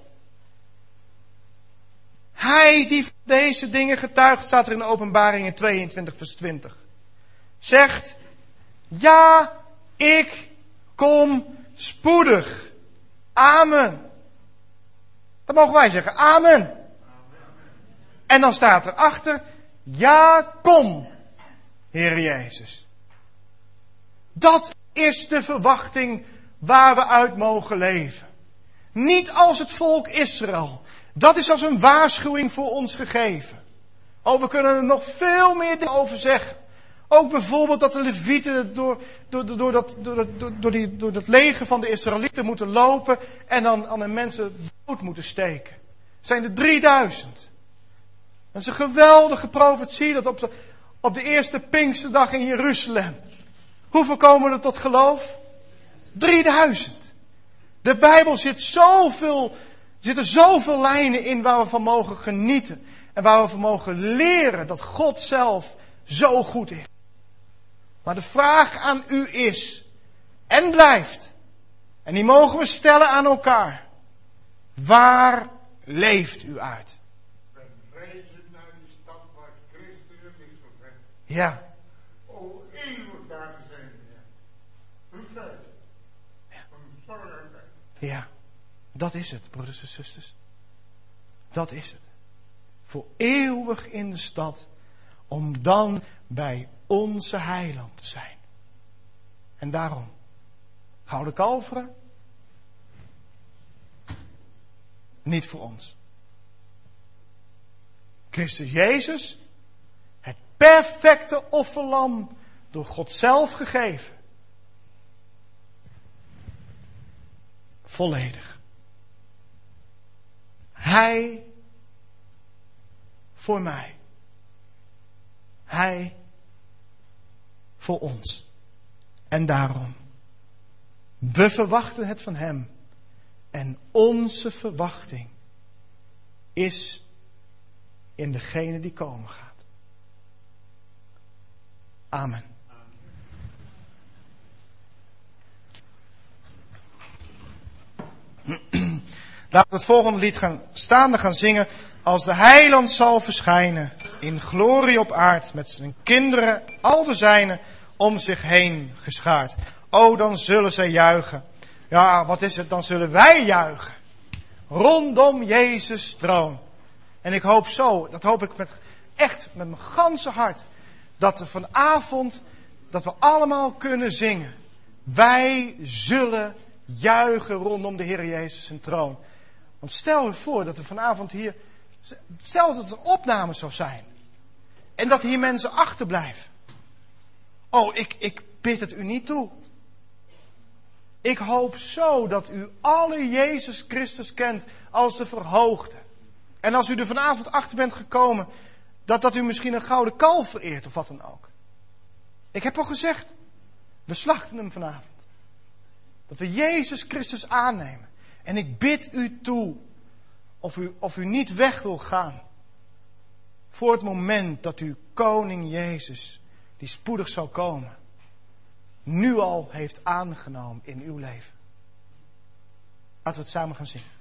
Hij die van deze dingen getuigt, staat er in Openbaringen 22 vers 20. Zegt, ja, ik kom spoedig. Amen. Dat mogen wij zeggen. Amen. En dan staat er achter, ja, kom, Heer Jezus. Dat is de verwachting waar we uit mogen leven. Niet als het volk Israël. Dat is als een waarschuwing voor ons gegeven. Oh, we kunnen er nog veel meer dingen over zeggen. Ook bijvoorbeeld dat de Levieten door dat leger van de Israëlieten moeten lopen en dan aan de mensen dood moeten steken. Het zijn er 3000. Dat is een geweldige profetie dat Op de eerste Pinksterdag in Jeruzalem. Hoeveel komen er tot geloof? 3000. De Bijbel zitten zoveel lijnen in waar we van mogen genieten. En waar we van mogen leren dat God zelf zo goed is. Maar de vraag aan u is, en blijft, en die mogen we stellen aan elkaar. Waar leeft u uit? Ja. O eeuwig daar te zijn, Heer. Bevrijd. Van zorgelijkheid. Ja, dat is het, broeders en zusters. Dat is het. Voor eeuwig in de stad, om dan bij onze heiland te zijn. En daarom, gouden kalveren, niet voor ons. Christus Jezus, het perfecte offerlam, door God zelf gegeven. Volledig. Hij voor mij. Hij voor ons. En daarom, we verwachten het van Hem. En onze verwachting is in degene die komen gaat. Amen. Laten we het volgende lied staande gaan zingen. Als de heiland zal verschijnen in glorie op aard, met zijn kinderen, al de zijnen, om zich heen geschaard. O, dan zullen zij juichen. Ja, wat is het? Dan zullen wij juichen. Rondom Jezus' troon. En ik hoop zo, dat hoop ik echt met mijn ganse hart, dat we vanavond, dat we allemaal kunnen zingen. Wij zullen juichen rondom de Heer Jezus zijn troon. Want stel je voor dat er vanavond hier, stel dat het een opname zou zijn. En dat hier mensen achterblijven. Oh, ik bid het u niet toe. Ik hoop zo dat u alle Jezus Christus kent als de verhoogde. En als u er vanavond achter bent gekomen, dat u misschien een gouden kalf vereert of wat dan ook. Ik heb al gezegd, we slachten hem vanavond. Dat we Jezus Christus aannemen. En ik bid u toe, of u niet weg wil gaan. Voor het moment dat u koning Jezus, die spoedig zal komen, nu al heeft aangenomen in uw leven. Laten we het samen gaan zingen.